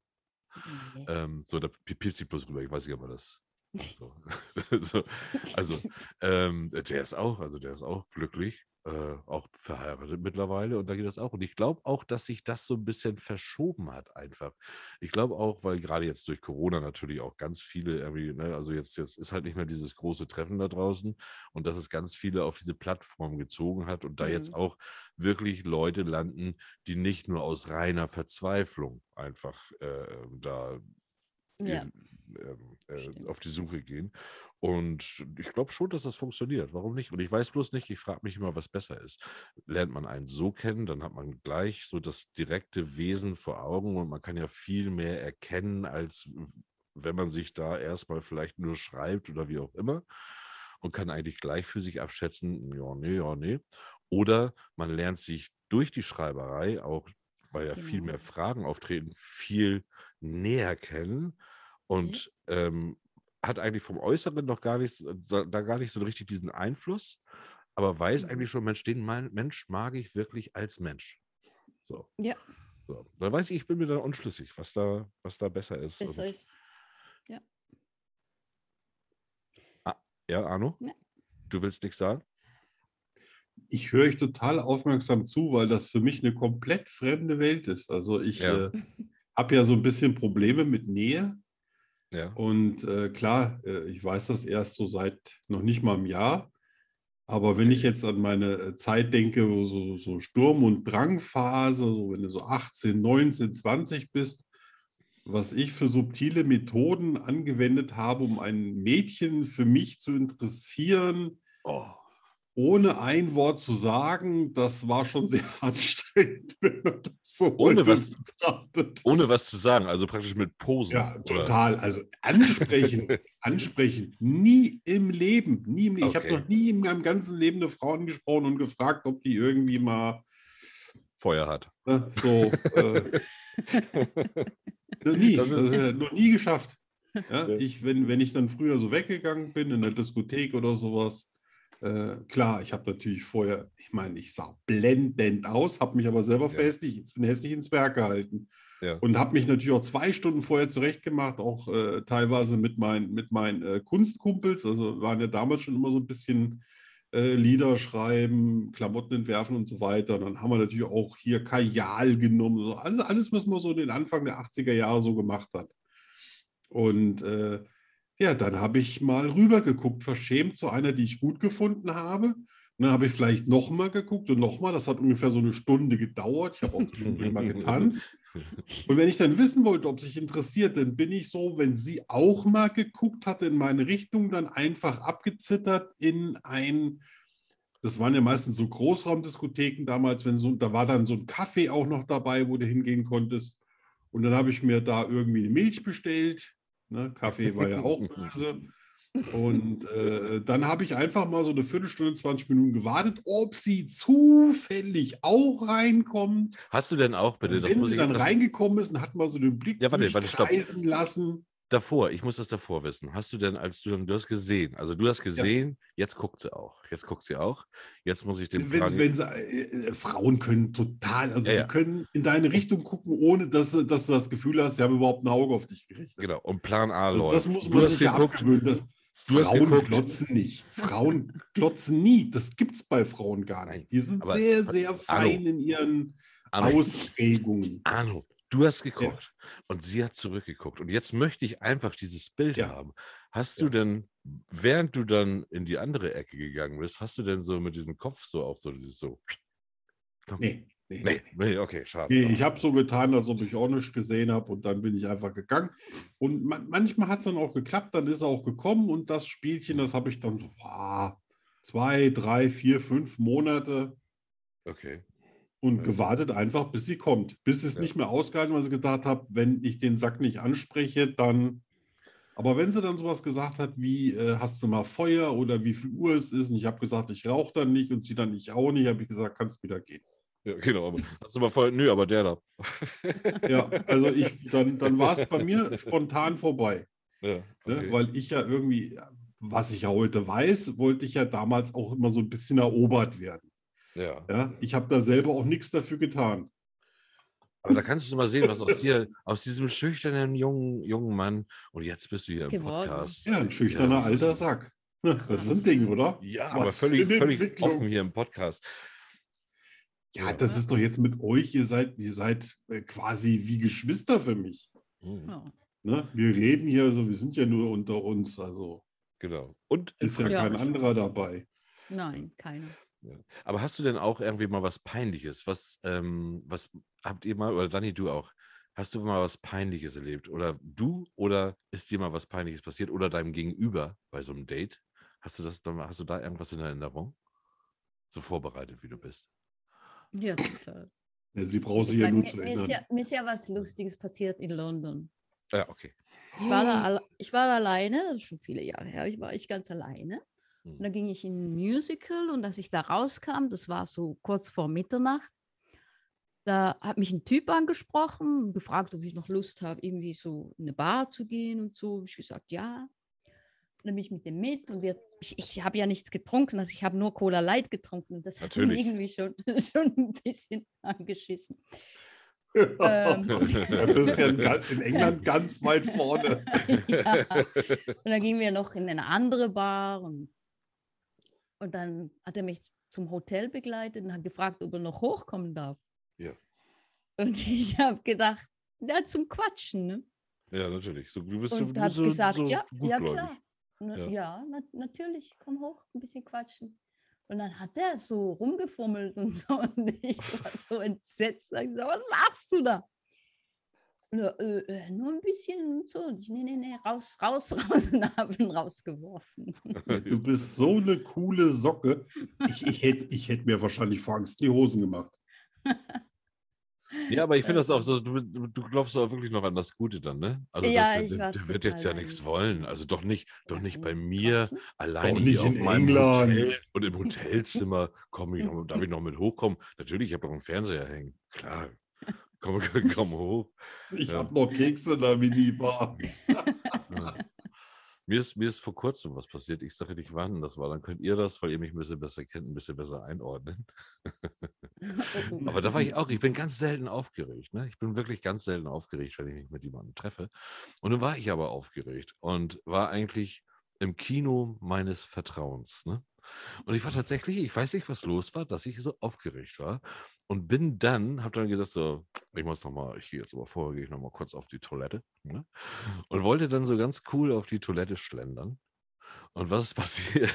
Nee. Ähm, so, da pi- piepst sie bloß rüber, ich weiß nicht, ob man das. So. so, also, ähm, der ist auch, also der ist auch glücklich, äh, auch verheiratet mittlerweile und da geht das auch. Und ich glaube auch, dass sich das so ein bisschen verschoben hat einfach. Ich glaube auch, weil gerade jetzt durch Corona natürlich auch ganz viele irgendwie, ne, also jetzt, jetzt ist halt nicht mehr dieses große Treffen da draußen und dass es ganz viele auf diese Plattform gezogen hat und da jetzt Mhm. auch wirklich Leute landen, die nicht nur aus reiner Verzweiflung einfach äh, da Ja. ihr, ähm, äh, Stimmt. auf die Suche gehen. Und ich glaube schon, dass das funktioniert. Warum nicht? Und ich weiß bloß nicht, ich frage mich immer, was besser ist. Lernt man einen so kennen, dann hat man gleich so das direkte Wesen vor Augen und man kann ja viel mehr erkennen, als wenn man sich da erstmal vielleicht nur schreibt oder wie auch immer und kann eigentlich gleich für sich abschätzen, ja, nee, ja, nee. Oder man lernt sich durch die Schreiberei auch, weil ja viel Genau. mehr Fragen auftreten, viel näher kennen und ähm, hat eigentlich vom Äußeren noch gar nicht, so- da gar nicht so richtig diesen Einfluss, aber weiß Mhm. eigentlich schon, Mensch, den mein, Mensch mag ich wirklich als Mensch. So. Ja, So. Da weiß ich, ich bin mir da unschlüssig, was da, was da besser ist. besser Und, ist. ja, Arno? Ja. Du willst nichts sagen? Ich höre euch total aufmerksam zu, weil das für mich eine komplett fremde Welt ist. Also ich Ja. äh, habe ja so ein bisschen Probleme mit Nähe. Ja. Und äh, klar, äh, ich weiß das erst so seit noch nicht mal einem Jahr. Aber wenn ich jetzt an meine äh, Zeit denke, wo so, so Sturm- und Drangphase, so wenn du so achtzehn, neunzehn, zwanzig bist, was ich für subtile Methoden angewendet habe, um ein Mädchen für mich zu interessieren, Oh. ohne ein Wort zu sagen, das war schon sehr anstrengend, wenn man das so Ohne heute was- betrachtet. Ohne was zu sagen, also praktisch mit Posen. Ja, oder? total. Also ansprechen, ansprechen, nie im Leben, nie im Leben. Ich habe Okay. noch nie in meinem ganzen Leben eine Frau angesprochen und gefragt, ob die irgendwie mal Feuer hat. ne, so, äh, noch nie, Das ist- äh, noch nie geschafft. Ja, Ja. ich, wenn, wenn ich dann früher so weggegangen bin in der Diskothek oder sowas, äh, klar, ich habe natürlich vorher, ich meine, ich sah blendend aus, habe mich aber selber Ja. für hässlich, für hässlich ins Werk gehalten. Ja. Und habe mich natürlich auch zwei Stunden vorher zurechtgemacht, auch äh, teilweise mit, mein, mit meinen äh, Kunstkumpels. Also waren ja damals schon immer so ein bisschen äh, Lieder schreiben, Klamotten entwerfen und so weiter. Und dann haben wir natürlich auch hier Kajal genommen. So. Also alles, was man so den Anfang der achtziger Jahre so gemacht hat. Und äh, ja, dann habe ich mal rübergeguckt, verschämt zu einer, die ich gut gefunden habe. Und dann habe ich vielleicht nochmal geguckt und nochmal. Das hat ungefähr so eine Stunde gedauert. Ich habe auch zwischendurch mal getanzt. Und wenn ich dann wissen wollte, ob sich interessiert, dann bin ich so, wenn sie auch mal geguckt hat in meine Richtung, dann einfach abgezittert in ein, das waren ja meistens so Großraumdiskotheken damals, wenn so, da war dann so ein Café auch noch dabei, wo du hingehen konntest. Und dann habe ich mir da irgendwie eine Milch bestellt. Ne? Kaffee war ja auch böse. Und äh, dann habe ich einfach mal so eine Viertelstunde, zwanzig Minuten gewartet, ob sie zufällig auch reinkommt. Hast du denn auch, bitte, Und das wenn muss sie ich, dann das, reingekommen ist und hat mal so den Blick Ja, warte, warte, stopp. durchkreisen lassen. davor, ich muss das davor wissen. Hast du denn, als du dann, du hast gesehen, also du hast gesehen, jetzt guckt sie auch, jetzt guckt sie auch, jetzt muss ich den Wenn, Plan, wenn sie, äh, Frauen können total, also Ja, die ja. können in deine Richtung gucken, ohne dass, du- dass du das Gefühl hast, sie haben überhaupt ein Auge auf dich gerichtet. genau, und Plan A Also läuft. das muss Du man hast sich ja geguckt, abgewöhnen. Das, du hast Frauen geguckt. glotzen nicht. Frauen glotzen nie. Das gibt es bei Frauen gar Nein, nicht. Die sind aber- sehr, sehr fein Arno. in ihren Arno. Ausprägungen. Arno, du hast geguckt und sie hat zurückgeguckt. Und jetzt möchte ich einfach dieses Bild Ja. haben. Hast Ja. du denn, während du dann in die andere Ecke gegangen bist, hast du denn so mit diesem Kopf so auch so dieses so. Nee, nee. Nee, nee, okay, schade. Nee, ich habe so getan, als ob ich auch nichts gesehen habe und dann bin ich einfach gegangen. Und man, manchmal hat es dann auch geklappt, dann ist er auch gekommen und das Spielchen, das habe ich dann so ah, zwei, drei, vier, fünf Monate Okay. und Ja. gewartet einfach, bis sie kommt. Bis es Ja. nicht mehr ausgehalten, weil sie gedacht habe, wenn ich den Sack nicht anspreche, dann. Aber wenn sie dann sowas gesagt hat, wie äh, hast du mal Feuer oder wie viel Uhr es ist und ich habe gesagt, ich rauche dann nicht und sie dann ich auch nicht, habe ich gesagt, kannst wieder gehen. Ja, genau. Aber hast du mal voll, nö, aber der da. Ja, also ich, dann, dann war es bei mir spontan vorbei. Ja, Ne? okay. Weil ich ja irgendwie, was ich ja heute weiß, wollte ich ja damals auch immer so ein bisschen erobert werden. Ja. Ja? Ich habe da selber auch nichts dafür getan. Aber da kannst du mal sehen, was aus dir, aus diesem schüchternen jungen, jungen Mann, und jetzt bist du hier im Geworden. Podcast. Ja, ein schüchterner was ist alter das? Sack. Das ist ein Ding, oder? Ja, Was aber für völlig, eine völlig Entwicklung. offen hier im Podcast. Ja, Ja. das ist doch jetzt mit euch, ihr seid, ihr seid äh, quasi wie Geschwister für mich. Mhm, Ja. Ne? Wir reden hier so, wir sind ja nur unter uns, also genau. Und ist ja Ja. kein anderer dabei. Nein, keiner. Ja. Aber hast du denn auch irgendwie mal was Peinliches? Was, ähm, was habt ihr mal, oder Dani, du auch, hast du mal was Peinliches erlebt? Oder du, oder ist dir mal was Peinliches passiert? Oder deinem Gegenüber bei so einem Date? Hast du das, hast du da irgendwas in Erinnerung? So vorbereitet, wie du bist. Ja, total. Ja, sie braucht sich ja Bei nur mir, zu mir, ist erinnern. ja, mir ist ja was Lustiges passiert in London. Ja, okay. Ich war da, alle, ich war da alleine, das ist schon viele Jahre her, ich war ich ganz alleine. Hm. Und dann ging ich in ein Musical und als ich da rauskam, das war so kurz vor Mitternacht, da hat mich ein Typ angesprochen und gefragt, ob ich noch Lust habe, irgendwie so in eine Bar zu gehen und so. Hab ich gesagt, ja. Und dann bin ich mit dem mit und wir, ich, ich habe ja nichts getrunken, also ich habe nur Cola Light getrunken und das hat mich Natürlich. irgendwie schon, schon ein bisschen angeschissen. Ja, Ähm. du bist ja in, Ga- in England ganz weit vorne. Ja. Und dann gingen wir noch in eine andere Bar und, und dann hat er mich zum Hotel begleitet und hat gefragt, ob er noch hochkommen darf. Ja. Und ich habe gedacht, ja, zum Quatschen. Ne? Ja, natürlich. So, du bist so, Und du habe bist so, gesagt, so ja, ja gutgläubig. klar. Na, Ja. ja, na, natürlich, komm hoch, ein bisschen quatschen. Und dann hat er so rumgefummelt und so und ich war so entsetzt. Ich so, was machst du da? Und er, äh, äh, nur ein bisschen und so. Und ich, nee, nee, nee, raus, raus, raus und habe ihn rausgeworfen. Du bist so eine coole Socke. Ich, ich hätte ich hätt mir wahrscheinlich vor Angst die Hosen gemacht. Ja, aber ich finde das auch so, du, du du glaubst auch wirklich noch an das Gute dann, ne? Also Ja, das, ich der, war der wird jetzt ja total nichts naiv. wollen. Also doch nicht, doch nicht bei Nein, mir, quatschen. alleine Doch nicht hier auf in meinem England. Hotel und im Hotelzimmer. Komm ich noch, darf ich noch mit hochkommen? Natürlich, ich habe doch einen Fernseher hängen. Klar. Komm, komm hoch. Ich Ja. habe noch Kekse in der Minibar. Ja. Mir ist, mir ist vor kurzem was passiert. Ich sage nicht, wann das war. Dann könnt ihr das, weil ihr mich ein bisschen besser kennt, ein bisschen besser einordnen. Aber da war ich auch, ich bin ganz selten aufgeregt. Ne? Ich bin wirklich ganz selten aufgeregt, wenn ich mich mit jemandem treffe. Und dann war ich aber aufgeregt und war eigentlich im Kino meines Vertrauens. Ne? Und ich war tatsächlich, ich weiß nicht, was los war, dass ich so aufgeregt war. Und bin dann, habe dann gesagt, so, ich muss noch mal, ich gehe jetzt aber vorher, gehe ich noch mal kurz auf die Toilette. Ne? Und wollte dann so ganz cool auf die Toilette schlendern. Und was ist passiert?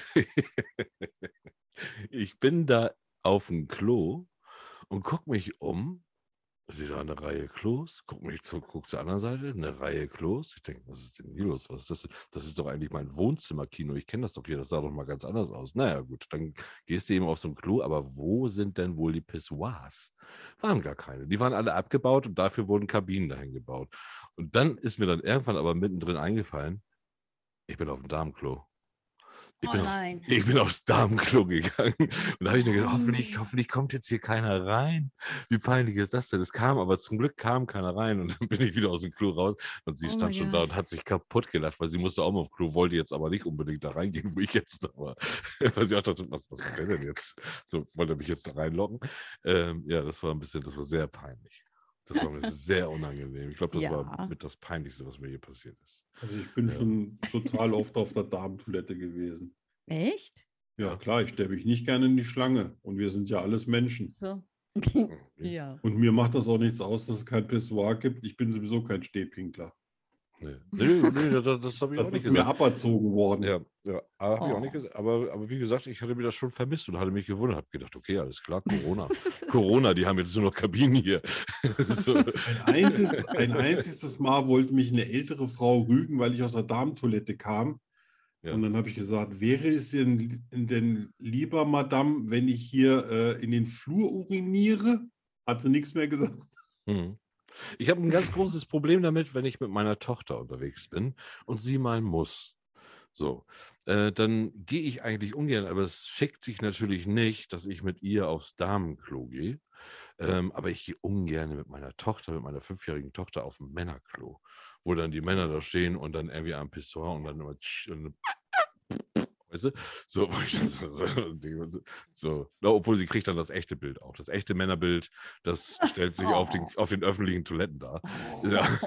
Ich bin da auf dem Klo und gucke mich um sehe da eine Reihe Klos, guck mich zu, guck zur anderen Seite, eine Reihe Klos. Ich denke, was ist denn hier los? Was ist das? denn? Das ist doch eigentlich mein Wohnzimmerkino. Ich kenne das doch hier, das sah doch mal ganz anders aus. Naja, gut, dann gehst du eben auf so ein Klo, aber wo sind denn wohl die Pissoirs? Waren gar keine. Die waren alle abgebaut und dafür wurden Kabinen dahin gebaut. Und dann ist mir dann irgendwann aber mittendrin eingefallen, ich bin auf dem Damenklo. Ich Oh bin, aufs, nein. ich bin aufs Damenklo gegangen. Und da habe ich mir gedacht, Nein. hoffentlich, hoffentlich kommt jetzt hier keiner rein. Wie peinlich ist das denn? Es kam, aber zum Glück kam keiner rein. Und dann bin ich wieder aus dem Klo raus. Und sie Oh stand mein schon Gott. da und hat sich kaputt gelacht, weil sie musste auch mal auf Klo, wollte jetzt aber nicht unbedingt da reingehen, wo ich jetzt da war. Weil sie auch dachte, was, was macht der denn jetzt? So, wollte er mich jetzt da reinlocken? Ähm, ja, das war ein bisschen, das war sehr peinlich. Das war mir sehr unangenehm. Ich glaube, das Ja. war mit das Peinlichste, was mir hier passiert ist. Also ich bin Ja. schon total oft auf der Damentoilette gewesen. Echt? Ja, klar, ich stelle mich nicht gerne in die Schlange. Und wir sind ja alles Menschen. So. Okay. Ja. Und mir macht das auch nichts aus, dass es kein Pissoir gibt. Ich bin sowieso kein Stehpinkler. Nee, nee, nee das, das habe ich Das auch nicht ist mir gesagt. aberzogen worden. Ja, ja, aber habe ich auch Oh. nicht gesagt. Aber, aber wie gesagt, ich hatte mir das schon vermisst und hatte mich gewundert. Habe gedacht, okay, alles klar, Corona. Corona, die haben jetzt nur noch Kabinen hier. So. Ein, einziges, ein einziges Mal wollte mich eine ältere Frau rügen, weil ich aus der Damentoilette kam. Ja. Und dann habe ich gesagt, wäre es denn, denn lieber, Madame, wenn ich hier äh, in den Flur uriniere? Hat sie nichts mehr gesagt. Mhm. Ich habe ein ganz großes Problem damit, wenn ich mit meiner Tochter unterwegs bin und sie mal muss. So, äh, dann gehe ich eigentlich ungern, aber es schickt sich natürlich nicht, dass ich mit ihr aufs Damenklo gehe. Ähm, aber ich gehe ungern mit meiner Tochter, mit meiner fünfjährigen Tochter auf ein Männerklo, wo dann die Männer da stehen und dann irgendwie am Pissoir und dann immer tsch und weißt du? So, wo ich dann so, so, denke, so. Na, obwohl sie kriegt dann das echte Bild auch. Das echte Männerbild, das stellt sich auf den, auf den öffentlichen Toiletten dar. Ja.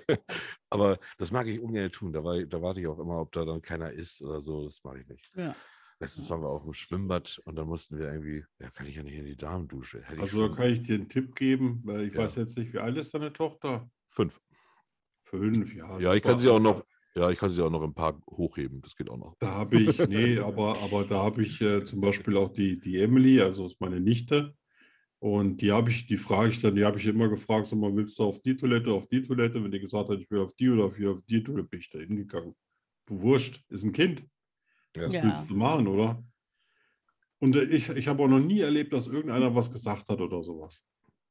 Aber das mag ich ungern tun. Da, war, da warte ich auch immer, ob da dann keiner ist oder so. Das mache ich nicht. Ja. Letztens waren wir auch im Schwimmbad und dann mussten wir irgendwie, ja, kann ich ja nicht in die Damendusche. Hätte ich Also da schon kann ich dir einen Tipp geben, weil ich Ja. weiß jetzt nicht, wie alt ist deine Tochter? fünf. Fünf, ja. Ja, ich super. kann sie auch noch, ja, ich kann sie auch noch im Park hochheben. Das geht auch noch. Da habe ich, nee, aber, aber da habe ich äh, zum Beispiel auch die, die Emily, also ist meine Nichte. Und die habe ich, die frage ich dann, die habe ich immer gefragt, sag mal, willst du auf die Toilette, auf die Toilette? Wenn die gesagt hat, ich will auf die oder auf die, auf die Toilette, bin ich da hingegangen. Du Wurscht, ist ein Kind. Was Ja. willst du machen, oder? Und äh, ich, ich habe auch noch nie erlebt, dass irgendeiner was gesagt hat oder sowas.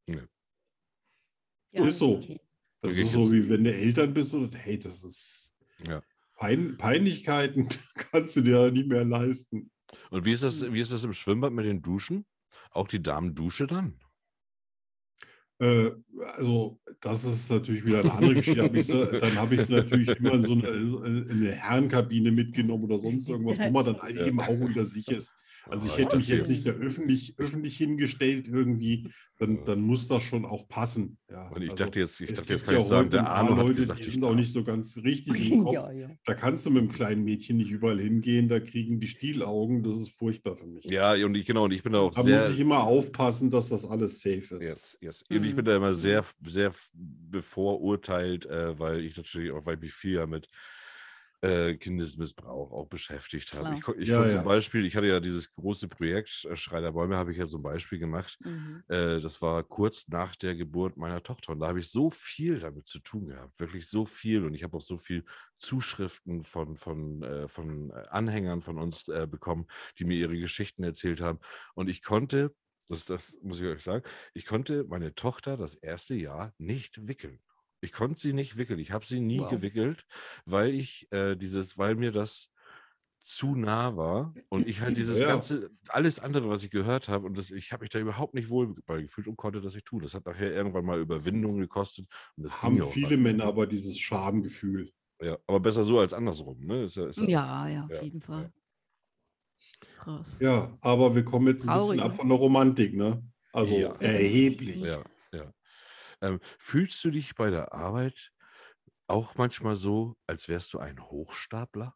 Ja, Ist so. okay. Das Wirklich ist so, jetzt- wie wenn du Eltern bist und hey, das ist Ja. Pein, Peinlichkeiten, kannst du dir ja nicht mehr leisten. Und wie ist das, wie ist das im Schwimmbad mit den Duschen? Auch die Damendusche dann? Äh, also, das ist natürlich wieder eine andere Geschichte. Hab ich sie, dann habe ich sie natürlich immer in so eine, in eine Herrenkabine mitgenommen oder sonst irgendwas, wo man dann Ja. eben auch unter sich ist. Also ich Ah, hätte das mich jetzt jetzt- nicht da öffentlich, öffentlich hingestellt irgendwie, dann, dann muss das schon auch passen. Ja, Und ich also, dachte jetzt, ich es dachte jetzt gibt kann ja ich sagen, heute der ein paar Arno hat Leute, gesagt, die ich sind auch darf. nicht so ganz richtig im Kopf. Ja, ja. Da kannst du mit einem kleinen Mädchen nicht überall hingehen, da kriegen die Stielaugen, das ist furchtbar für mich. Ja, und ich, genau, und ich bin da auch Da sehr. muss ich immer aufpassen, dass das alles safe ist. Yes, yes. Und ich Mhm. bin da immer Mhm. sehr, sehr bevorurteilt, äh, weil ich natürlich auch, weil ich mich viel ja mit äh, Kindesmissbrauch auch beschäftigt habe. Klar. Ich, ko- ich Ja, konnte ja. zum Beispiel, ich hatte ja dieses große Projekt äh, Schrei der Bäume, habe ich ja so ein Beispiel gemacht. Mhm. Äh, das war kurz nach der Geburt meiner Tochter und da habe ich so viel damit zu tun gehabt, wirklich so viel und ich habe auch so viel Zuschriften von, von, äh, von Anhängern von uns äh, bekommen, die mir ihre Geschichten erzählt haben und ich konnte, das, das muss ich euch sagen, ich konnte meine Tochter das erste Jahr nicht wickeln. Ich konnte sie nicht wickeln, ich habe sie nie Wow. gewickelt, weil ich äh, dieses, weil mir das zu nah war und ich halt dieses Ja. ganze, alles andere, was ich gehört habe und das, ich habe mich da überhaupt nicht wohl bei gefühlt und konnte das nicht tun. Das hat nachher irgendwann mal Überwindung gekostet und das Haben ging auch viele dann. Männer aber dieses Schamgefühl. Ja, aber besser so als andersrum, ne? Ist ja, ist ja, Ja, ja, auf Ja, jeden Fall. ja. Krass. Ja, aber wir kommen jetzt ein Traurig, bisschen ab ne? von der Romantik, ne? Also Ja. erheblich. ja, ja. Ähm, fühlst du dich bei der Arbeit auch manchmal so, als wärst du ein Hochstapler?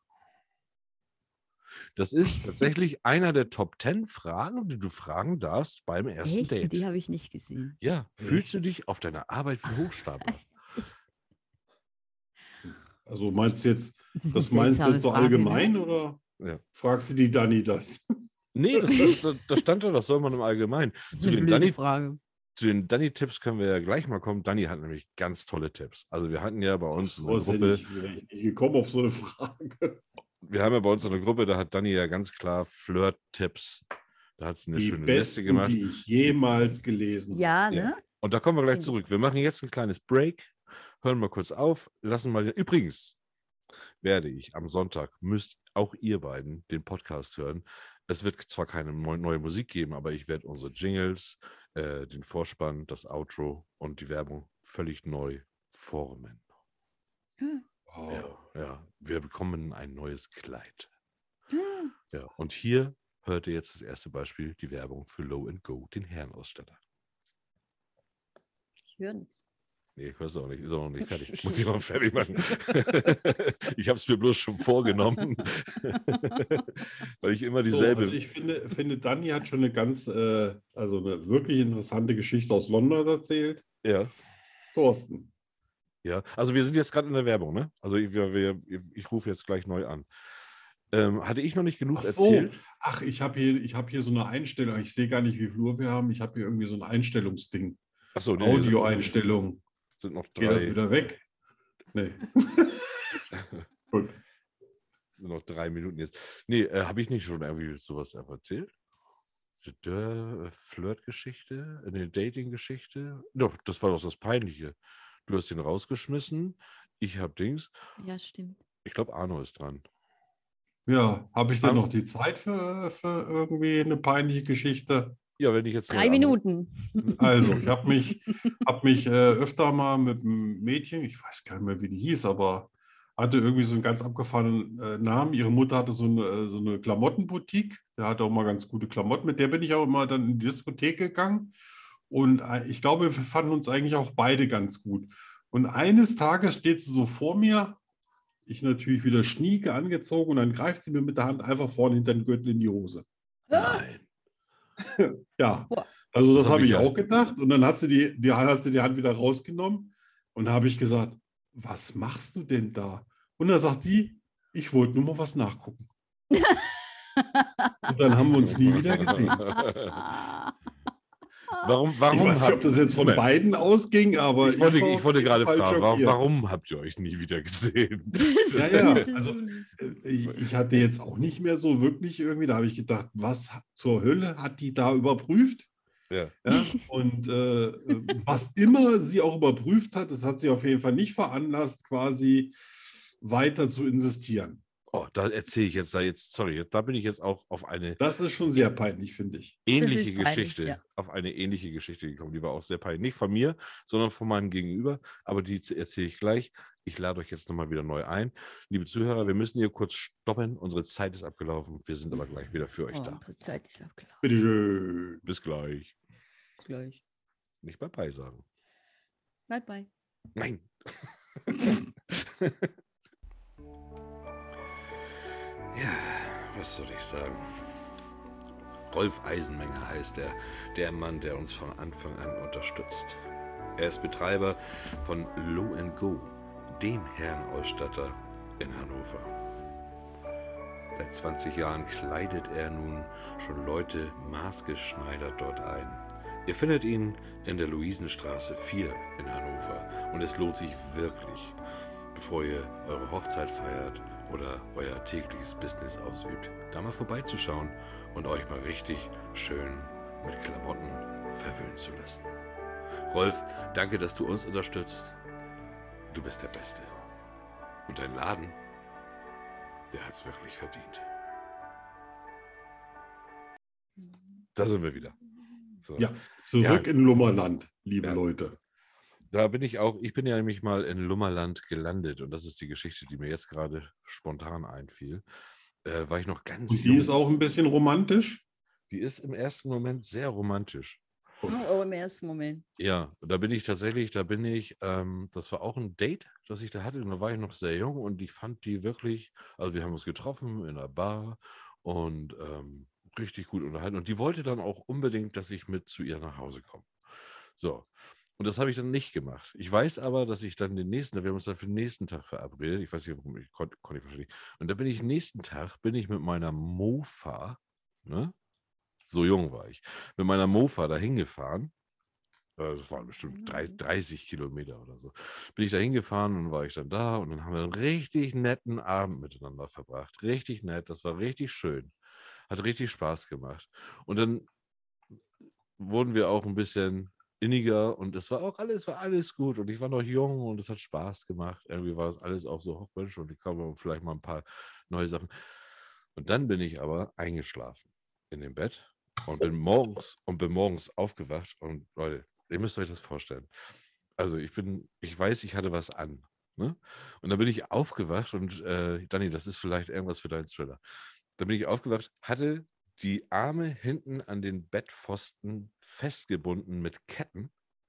Das ist tatsächlich einer der Top Ten Fragen, die du fragen darfst beim ersten Echt? Date. Die habe ich nicht gesehen. Ja, fühlst du dich auf deiner Arbeit wie Hochstapler? Also meinst du jetzt, Das ist das eine meinst du seltsame jetzt so Frage, allgemein ne? oder Ja. fragst du die Dani das? Nee, das, das, das stand da, das soll man im Allgemeinen. Das ist Zu eine dem blöde Danny, Frage. Zu den Danny-Tipps können wir ja gleich mal kommen. Danny hat nämlich ganz tolle Tipps. Also wir hatten ja bei uns in der So Gruppe, ich nicht gekommen auf so eine Frage. wir haben ja bei uns in der Gruppe, da hat Danny ja ganz klar Flirt-Tipps. Da hat sie eine Die schöne Liste besten, gemacht. die ich jemals gelesen habe. Ja, Ja. ne? Und da kommen wir gleich Stimmt. zurück. Wir machen jetzt ein kleines Break, hören mal kurz auf, lassen mal. Übrigens werde ich am Sonntag, müsst auch ihr beiden den Podcast hören. Es wird zwar keine neue Musik geben, aber ich werde unsere Jingles, äh, den Vorspann, das Outro und die Werbung völlig neu formen. Hm. Oh. Ja, ja, wir bekommen ein neues Kleid. Hm. Ja, und hier hört ihr jetzt das erste Beispiel, die Werbung für Low and Go, den Herrenausstatter. Ich höre nichts. Nee, hörst du auch nicht, ist auch noch nicht fertig. Muss ich noch fertig machen. Ich habe es mir bloß schon vorgenommen, weil ich immer So, dieselbe. also ich finde, finde, Dani hat schon eine ganz, äh, also eine wirklich interessante Geschichte aus London erzählt. Ja, Thorsten. ja. Also wir sind jetzt gerade in der Werbung, ne? Also ich, wir, wir, ich rufe jetzt gleich neu an. Ähm, hatte ich noch nicht genug Ach so, erzählt? ach, ich habe hier, ich hab hier so eine Einstellung. Ich sehe gar nicht, wie viel Uhr wir haben. Ich habe hier irgendwie so ein Einstellungsding. Achso, nee, nee, sind, Audioeinstellung. sind noch Geht das drei, wieder weg? Nee. Gut. sind noch drei Minuten jetzt. Nee, äh, habe ich nicht schon irgendwie sowas erzählt? Der Flirt-Geschichte, eine Dating-Geschichte? Doch, das war doch das Peinliche. Du hast ihn rausgeschmissen, ich habe Dings. Ja, stimmt. Ich glaube, Arno ist dran. Ja, habe ich denn Ah. noch die Zeit für, für irgendwie eine peinliche Geschichte? Ja, wenn ich jetzt Drei neu anrufe. Minuten. Also, ich habe mich, hab mich äh, öfter mal mit einem Mädchen, ich weiß gar nicht mehr, wie die hieß, aber hatte irgendwie so einen ganz abgefahrenen äh, Namen. Ihre Mutter hatte so eine, so eine Klamottenboutique. Der hatte auch mal ganz gute Klamotten. Mit der bin ich auch immer dann in die Diskothek gegangen. Und äh, ich glaube, wir fanden uns eigentlich auch beide ganz gut. Und eines Tages steht sie so vor mir, ich natürlich wieder schnieke angezogen und dann greift sie mir mit der Hand einfach vorne hinter den Gürtel in die Hose. Nein. Ja, Boah. also das Das hab habe ich ich ja. auch gedacht. Und dann hat sie die, die, hat sie die Hand wieder rausgenommen und da habe ich gesagt, was machst du denn da? Und dann sagt sie, ich wollte nur mal was nachgucken. Und dann haben wir uns nie wieder gesehen. Warum, Ich warum weiß nicht, ob habt das jetzt von Moment. beiden ausging, aber Ich wollte, war ich auf wollte jeden gerade Fall fragen, warum, schockiert. warum habt ihr euch nie wieder gesehen? Ja, ja, Das ist also so lustig. äh, ich, ich hatte jetzt auch nicht mehr so wirklich irgendwie, da habe ich gedacht, was ha- zur Hölle hat die da überprüft? Ja. Ja, und äh, äh, was immer sie auch überprüft hat, das hat sie auf jeden Fall nicht veranlasst, quasi weiter zu insistieren. Oh, da erzähle ich jetzt, da jetzt, sorry, da bin ich jetzt auch auf eine Das ist schon sehr peinlich, finde ich. ähnliche ist peinlich, Geschichte, ja. auf eine ähnliche Geschichte gekommen. Die war auch sehr peinlich. Nicht von mir, sondern von meinem Gegenüber. Aber die erzähle ich gleich. Ich lade euch jetzt nochmal wieder neu ein. Liebe Zuhörer, wir müssen hier kurz stoppen. Unsere Zeit ist abgelaufen. Wir sind aber gleich wieder für euch Oh, da. unsere Zeit ist abgelaufen. Bitte schön. Bis gleich. Bis gleich. Nicht bye bye sagen. Bye, bye. Nein. Ja, was soll ich sagen? Rolf Eisenmenger heißt er, der Mann, der uns von Anfang an unterstützt. Er ist Betreiber von Low and Go, dem Herrenausstatter in Hannover. Seit zwanzig Jahren kleidet er nun schon Leute maßgeschneidert dort ein. Ihr findet ihn in der Luisenstraße vier in Hannover und es lohnt sich wirklich, bevor ihr eure Hochzeit feiert oder euer tägliches Business ausübt, da mal vorbeizuschauen und euch mal richtig schön mit Klamotten verwöhnen zu lassen. Rolf, danke, dass du uns unterstützt. Du bist der Beste. Und dein Laden, der hat's wirklich verdient. Da sind wir wieder. So. Ja, zurück Ja. in Lummerland, liebe Ja. Leute. Da bin ich auch, ich bin ja nämlich mal in Lummerland gelandet und das ist die Geschichte, die mir jetzt gerade spontan einfiel. Äh, war ich noch ganz Und die jung. ist auch ein bisschen romantisch. Die ist im ersten Moment sehr romantisch. Oh, im ersten Moment. Ja, da bin ich tatsächlich, da bin ich, ähm, das war auch ein Date, das ich da hatte. Und da war ich noch sehr jung und ich fand die wirklich, also wir haben uns getroffen in einer Bar und ähm, richtig gut unterhalten. Und die wollte dann auch unbedingt, dass ich mit zu ihr nach Hause komme. So. Und das habe ich dann nicht gemacht. Ich weiß aber, dass ich dann den nächsten, wir haben uns dann für den nächsten Tag verabredet. Ich weiß nicht, warum, ich konnte konnt ich wahrscheinlich. Und da bin ich nächsten Tag, bin ich mit meiner Mofa, ne? So jung war ich, mit meiner Mofa da hingefahren äh, das waren bestimmt dreißig Kilometer oder so, bin ich da hingefahren und war ich dann da und dann haben wir einen richtig netten Abend miteinander verbracht. Richtig nett, das war richtig schön. Hat richtig Spaß gemacht. Und dann wurden wir auch ein bisschen inniger und es war auch alles, war alles gut und ich war noch jung und es hat Spaß gemacht. Irgendwie war das alles auch so hochmensch und ich glaube vielleicht mal ein paar neue Sachen. Und dann bin ich aber eingeschlafen in dem Bett und bin morgens und bin morgens aufgewacht und Leute, ihr müsst euch das vorstellen. Also ich bin, ich weiß, ich hatte was an. Ne? Und dann bin ich aufgewacht und äh, Dani, das ist vielleicht irgendwas für deinen Thriller. Dann bin ich aufgewacht, hatte die Arme hinten an den Bettpfosten festgebunden mit Ketten,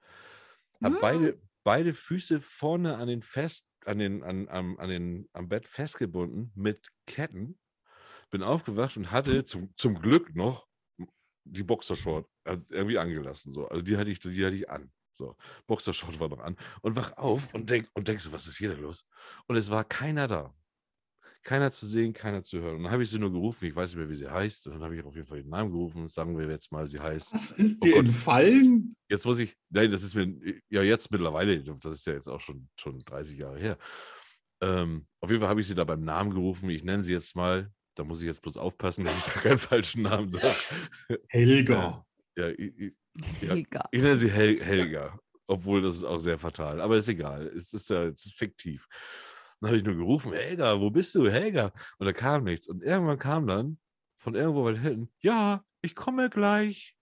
habe Hm. beide, beide Füße vorne an den Fest, an den, an, an, an den, am Bett festgebunden mit Ketten, bin aufgewacht und hatte zum, zum Glück noch die Boxershort irgendwie angelassen. So. Also die hatte ich, die hatte ich an. So, Boxershort war noch an. Und wach auf und denk, und denk so, was ist hier denn los? Und es war keiner da. Keiner zu sehen, keiner zu hören. Und dann habe ich sie nur gerufen, ich weiß nicht mehr, wie sie heißt. Und dann habe ich auf jeden Fall den Namen gerufen. Sagen wir jetzt mal, sie heißt. Was ist Oh dir Gott. entfallen? Jetzt muss ich, nein, das ist mir, ja jetzt mittlerweile, das ist ja jetzt auch schon, schon dreißig Jahre her. Ähm, auf jeden Fall habe ich sie da beim Namen gerufen. Ich nenne sie jetzt mal, da muss ich jetzt bloß aufpassen, dass ich da keinen falschen Namen sage. Helga. Ja, ich, ich, ja, Helga. ich nenne sie Hel Helga, obwohl das ist auch sehr fatal. Aber ist egal, es ist ja es ist fiktiv. Dann habe ich nur gerufen, Helga, wo bist du, Helga? Und da kam nichts. Und irgendwann kam dann von irgendwo weit hinten, ja, ich komme gleich.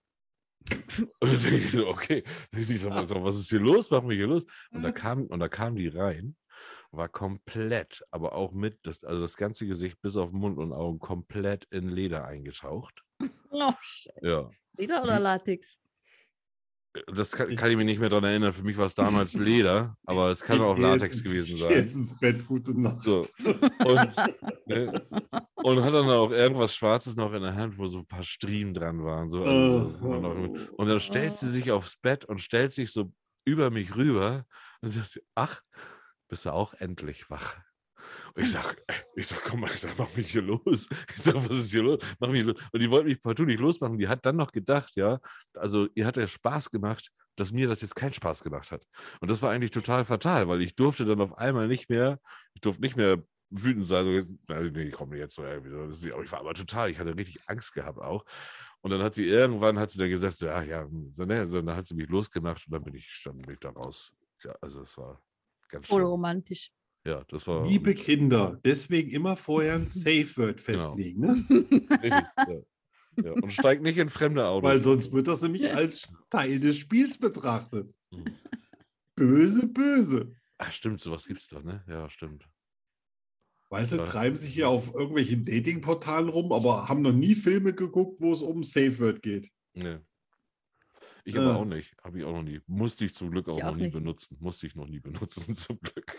Und dann denke ich so, okay, ich sag mal, was ist hier los? Mach mich hier los. Und da kam, und da kam die rein, war komplett, aber auch mit, das, also das ganze Gesicht bis auf Mund und Augen komplett in Leder eingetaucht. Oh, shit. Ja. Leder oder Latex? Das kann, kann ich mich nicht mehr daran erinnern. Für mich war es damals Leder, aber es kann Ich auch geh Latex jetzt, gewesen ich sein. geh jetzt ins Bett, gute Nacht. So. Und, ne, und hat dann auch irgendwas Schwarzes noch in der Hand, wo so ein paar Striemen dran waren. So, also so, wo man noch, und dann stellt sie sich aufs Bett und stellt sich so über mich rüber und sagt, ach, bist du auch endlich wach? Und ich sag, ich sag, komm mal, ich sag, mach mich hier los. Ich sag, was ist hier los? Mach mich los. Und die wollten mich partout nicht losmachen. Die hat dann noch gedacht, ja, also ihr hat ja Spaß gemacht, dass mir das jetzt keinen Spaß gemacht hat. Und das war eigentlich total fatal, weil ich durfte dann auf einmal nicht mehr, ich durfte nicht mehr wütend sein. So, nee, ich komme jetzt so irgendwie. So. Ich war aber total, ich hatte richtig Angst gehabt auch. Und dann hat sie irgendwann, hat sie dann gesagt, so, ach ja, so, ne, dann hat sie mich losgemacht und dann bin ich, dann bin ich da raus. Ja, also es war ganz Voll schlimm. romantisch. Ja, das war. Liebe und, Kinder, deswegen immer vorher ein Safe-Word festlegen. Ne? richtig, ja. Ja, und steigt nicht in fremde Autos. Weil sonst wird das nämlich als Teil des Spiels betrachtet. Mhm. Böse, böse. Ach, stimmt, sowas gibt es doch, ne? Ja, stimmt. Weißt du, Ja. treiben sich hier auf irgendwelchen Dating-Portalen rum, aber haben noch nie Filme geguckt, wo es um Safe-Word geht. Nee. Ich Ja. aber auch nicht. Habe ich auch noch nie. Musste ich zum Glück auch Ich noch auch nie nicht. benutzen. Musste ich noch nie benutzen, zum Glück.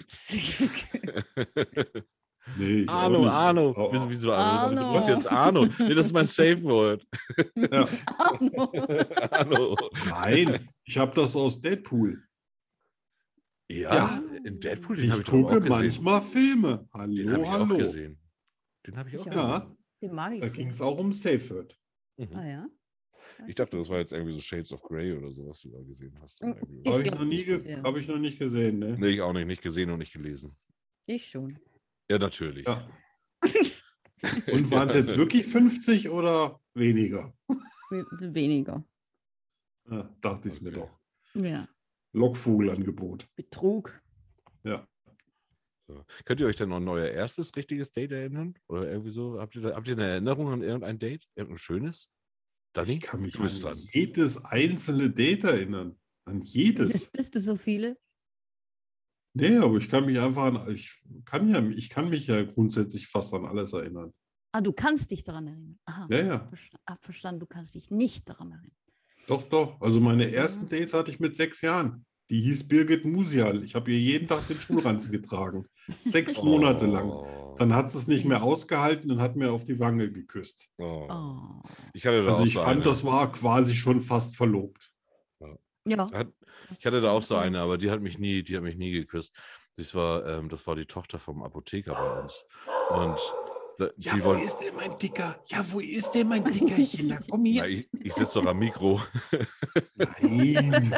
Nee, ich auch Arno, nicht. Arno. Oh, Wieso, wieso Arno? Du Arno. musst jetzt Arno. Nee, das ist mein Safe-Word. Ja. Arno. Arno. Nein, ich habe das aus Deadpool. Ja, Ja. in Deadpool, den habe Ich ich doch aber gucke auch gesehen. manchmal Filme. Den habe Hallo, ich auch hallo. gesehen. Den habe ich auch Ich gesehen. Ja, Den mag ich da sehr. ging es auch um Safe-Word. Mhm. Ah ja. Ich dachte, das war jetzt irgendwie so Shades of Grey oder so, was du da gesehen hast. Mhm. Irgendwie. Habe ich, glaub, noch nie ge- das- ja. hab ich noch nicht gesehen. Ne? Nee, ich auch nicht. Nicht gesehen und nicht gelesen. Ich schon. Ja, natürlich. Ja. Und waren es jetzt wirklich fünfzig oder weniger? We- Weniger. Ja, dachte ich es mir Okay. doch. Ja. Lockvogelangebot. Betrug. Ja. So. Könnt ihr euch denn noch an euer erstes richtiges Date erinnern? Oder irgendwie so? Habt ihr, da, habt ihr eine Erinnerung an irgendein Date? Irgendein schönes? Dani? Ich kann mich Du bist an dran. jedes einzelne Date erinnern. An jedes. Bist du so viele? Nee, aber ich kann mich einfach an, ich kann ja, ich kann mich ja grundsätzlich fast an alles erinnern. Ah, du kannst dich daran erinnern. Aha. Ja, ja. Versta- hab verstanden, du kannst dich nicht daran erinnern. Doch, doch. Also meine ersten Mhm. Dates hatte ich mit sechs Jahren. Die hieß Birgit Musial. Ich habe ihr jeden Tag den Schulranzen getragen. Sechs Monate lang. Oh. Dann hat sie es nicht mehr ausgehalten und hat mir auf die Wange geküsst. Oh. Oh. Ich hatte da Also auch ich so fand, eine. das war quasi schon fast verlobt. Ja. Hat, ich hatte da auch so eine, aber die hat mich nie, die hat mich nie geküsst. Das war, ähm, das war die Tochter vom Apotheker bei uns. Und Da- Ja, die wo wollen, ist denn mein Dicker? Ja, wo ist denn mein Dickerchen? Na, komm na, hier. ich ich sitze doch am Mikro. Nein.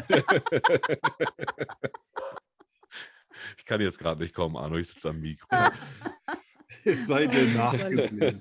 Ich kann jetzt gerade nicht kommen, Arno, ich sitze am Mikro. Es sei dir Oh, nachgesehen.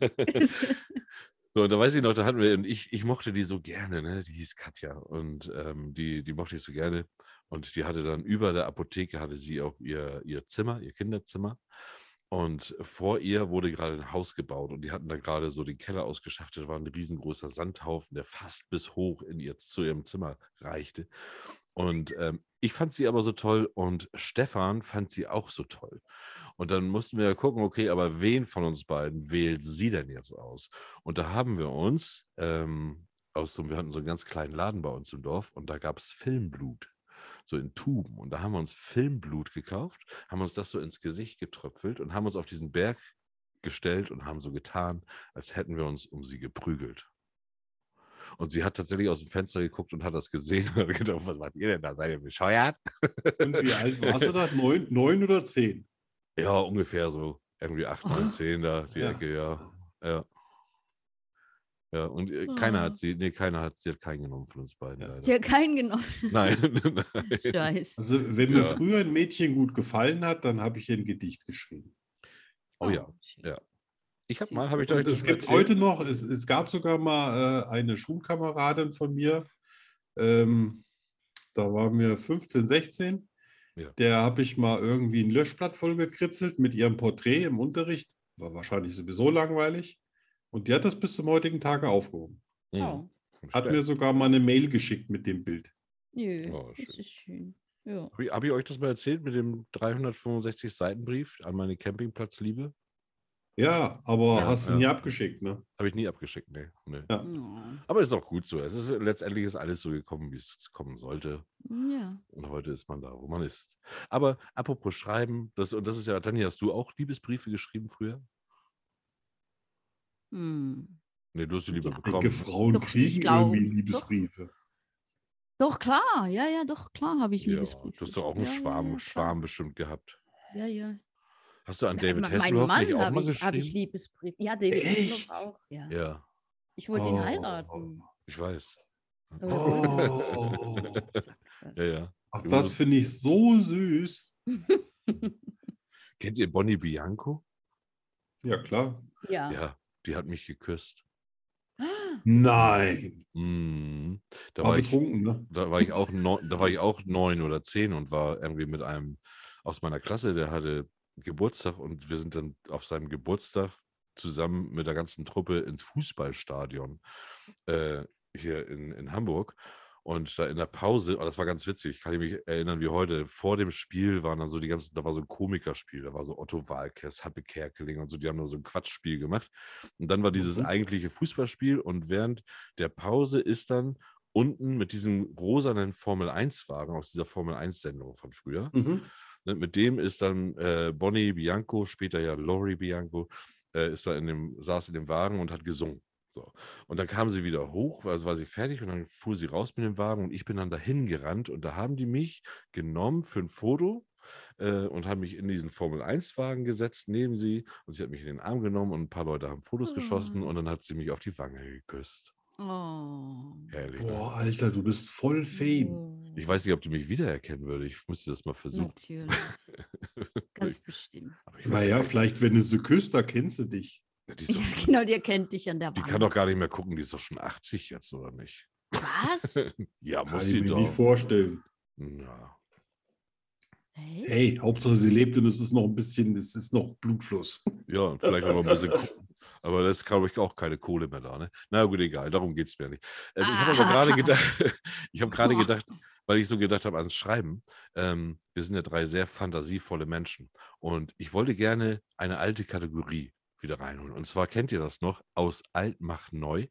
So, und da weiß ich noch, da hatten wir, und ich, ich mochte die so gerne, ne? Die hieß Katja und ähm, die, die mochte ich so gerne. Und die hatte dann über der Apotheke, hatte sie auch ihr, ihr Zimmer, ihr Kinderzimmer. Und vor ihr wurde gerade ein Haus gebaut und die hatten da gerade so den Keller ausgeschachtet, war ein riesengroßer Sandhaufen, der fast bis hoch in ihr, zu ihrem Zimmer reichte. Und ähm, ich fand sie aber so toll und Stefan fand sie auch so toll. Und dann mussten wir ja gucken, okay, aber wen von uns beiden wählt sie denn jetzt aus? Und da haben wir uns, ähm, aus so, wir hatten so einen ganz kleinen Laden bei uns im Dorf und da gab es Filmblut, so in Tuben. Und da haben wir uns Filmblut gekauft, haben uns das so ins Gesicht getröpfelt und haben uns auf diesen Berg gestellt und haben so getan, als hätten wir uns um sie geprügelt. Und sie hat tatsächlich aus dem Fenster geguckt und hat das gesehen und hat gedacht, was macht ihr denn da? Seid ihr bescheuert? Und wie alt warst du da? Neun, neun oder zehn? Ja, ungefähr so. Irgendwie acht, neun, Oh. zehn da, die Ja. Ecke, ja. Ja. Ja, und äh, Oh. keiner hat sie, nee, keiner hat, sie hat keinen genommen von uns beiden, Ja. leider. Sie hat keinen genommen. Nein, nein. Scheiße. Also, wenn mir Ja. früher ein Mädchen gut gefallen hat, dann habe ich ihr ein Gedicht geschrieben. Oh ja, schön. ja. Ich habe Süß. mal, habe ich Und euch das es schon gibt erzählt? heute noch, es, es gab sogar mal äh, eine Schulkameradin von mir, ähm, da waren wir fünfzehn, sechzehn. Ja. Der habe ich mal irgendwie ein Löschblatt vollgekritzelt mit ihrem Porträt im Unterricht. War wahrscheinlich sowieso langweilig. Und die hat das bis zum heutigen Tage aufgehoben. Mhm. Oh, Hat mir sogar mal eine Mail geschickt mit dem Bild. nö, Oh, das schön. ist schön. Ja. Habe ich, hab ich euch das mal erzählt mit dem dreihundertfünfundsechzig Seiten Brief an meine Campingplatzliebe? Ja, aber Ja, hast du ja. nie abgeschickt, ne? Habe ich nie abgeschickt, nee. nee. Ja. Oh. Aber ist auch gut so. Es ist letztendlich ist alles so gekommen, wie es kommen sollte. Ja. Und heute ist man da, wo man ist. Aber apropos Schreiben, das, und das ist ja, Dani, hast du auch Liebesbriefe geschrieben früher? Hm. Nee, du hast sie lieber Ja. Ich denke, bekommen. Frauen Doch, ich kriegen glaub, irgendwie doch. Liebesbriefe. Doch, klar. Ja, ja, doch, klar habe ich Ja, Liebesbriefe. du hast doch auch einen Ja, ja, Schwarm, ja, klar. Schwarm bestimmt gehabt. Ja, ja. Hast du an Me- David me- Hasselhoff Meinem nicht Mann auch habe mal ich, hab ich geschrieben? Liebesbrief. Ja, David Echt? Hasselhoff auch. Ja. Ja, Ich wollte ihn Oh. heiraten. ich weiß. Aber das wollte er Oh. nicht. Sag das. Ja, ja. Ach, Die das wurde- finde ich so süß. Kennt ihr Bonnie Bianco? Ja, klar. Ja. Ja, die hat mich geküsst. Nein. Mhm. Da War war ich, betrunken, ne? da war ich auch neun, da war ich auch neun oder zehn und war irgendwie mit einem aus meiner Klasse, der hatte Geburtstag und wir sind dann auf seinem Geburtstag zusammen mit der ganzen Truppe ins Fußballstadion äh, hier in, in Hamburg. Und da in der Pause, oh, das war ganz witzig, kann ich mich erinnern wie heute, vor dem Spiel waren dann so die ganzen, da war so ein Komikerspiel, da war so Otto Walkes, Happe Kerkeling und so, die haben nur so ein Quatschspiel gemacht. Und dann war dieses Mhm. eigentliche Fußballspiel und während der Pause ist dann unten mit diesem rosanen Formel eins Wagen aus dieser Formel eins Sendung von früher, Mhm. ne, mit dem ist dann äh, Bonnie Bianco, später ja Lori Bianco, äh, ist da in dem, saß in dem Wagen und hat gesungen. So. Und dann kam sie wieder hoch, also war sie fertig und dann fuhr sie raus mit dem Wagen und ich bin dann dahin gerannt und da haben die mich genommen für ein Foto äh, und haben mich in diesen Formel eins Wagen gesetzt neben sie und sie hat mich in den Arm genommen und ein paar Leute haben Fotos geschossen und dann hat sie mich auf die Wange geküsst. Oh. Herrlich, ne? Boah, Alter, du bist voll Fame. Ich weiß nicht, ob du mich wiedererkennen würde. Ich müsste das mal versuchen. Natürlich. Ganz bestimmt. Aber ich weiß Naja, nicht, vielleicht, wenn du sie küsst, da kennst du dich. die, ist Ja, doch schon, genau, der kennt dich an der die Wand. kann doch gar nicht mehr gucken, die ist doch schon achtzig jetzt, oder nicht? Was? Ja, Kann muss ich sie mir doch. nicht vorstellen. Ja. Hey? Hey, Hauptsache sie lebt und es ist noch ein bisschen, es ist noch Blutfluss. Ja, und vielleicht noch mal ein bisschen gucken. Aber das ist, glaube ich, auch keine Kohle mehr da. Ne? Na gut, egal, darum geht es mir nicht. Ähm, ich habe aber gerade gedacht, ich habe gerade gedacht, weil ich so gedacht habe ans Schreiben, ähm, wir sind ja drei sehr fantasievolle Menschen. Und ich wollte gerne eine alte Kategorie wieder reinholen. Und zwar kennt ihr das noch? Aus alt macht neu.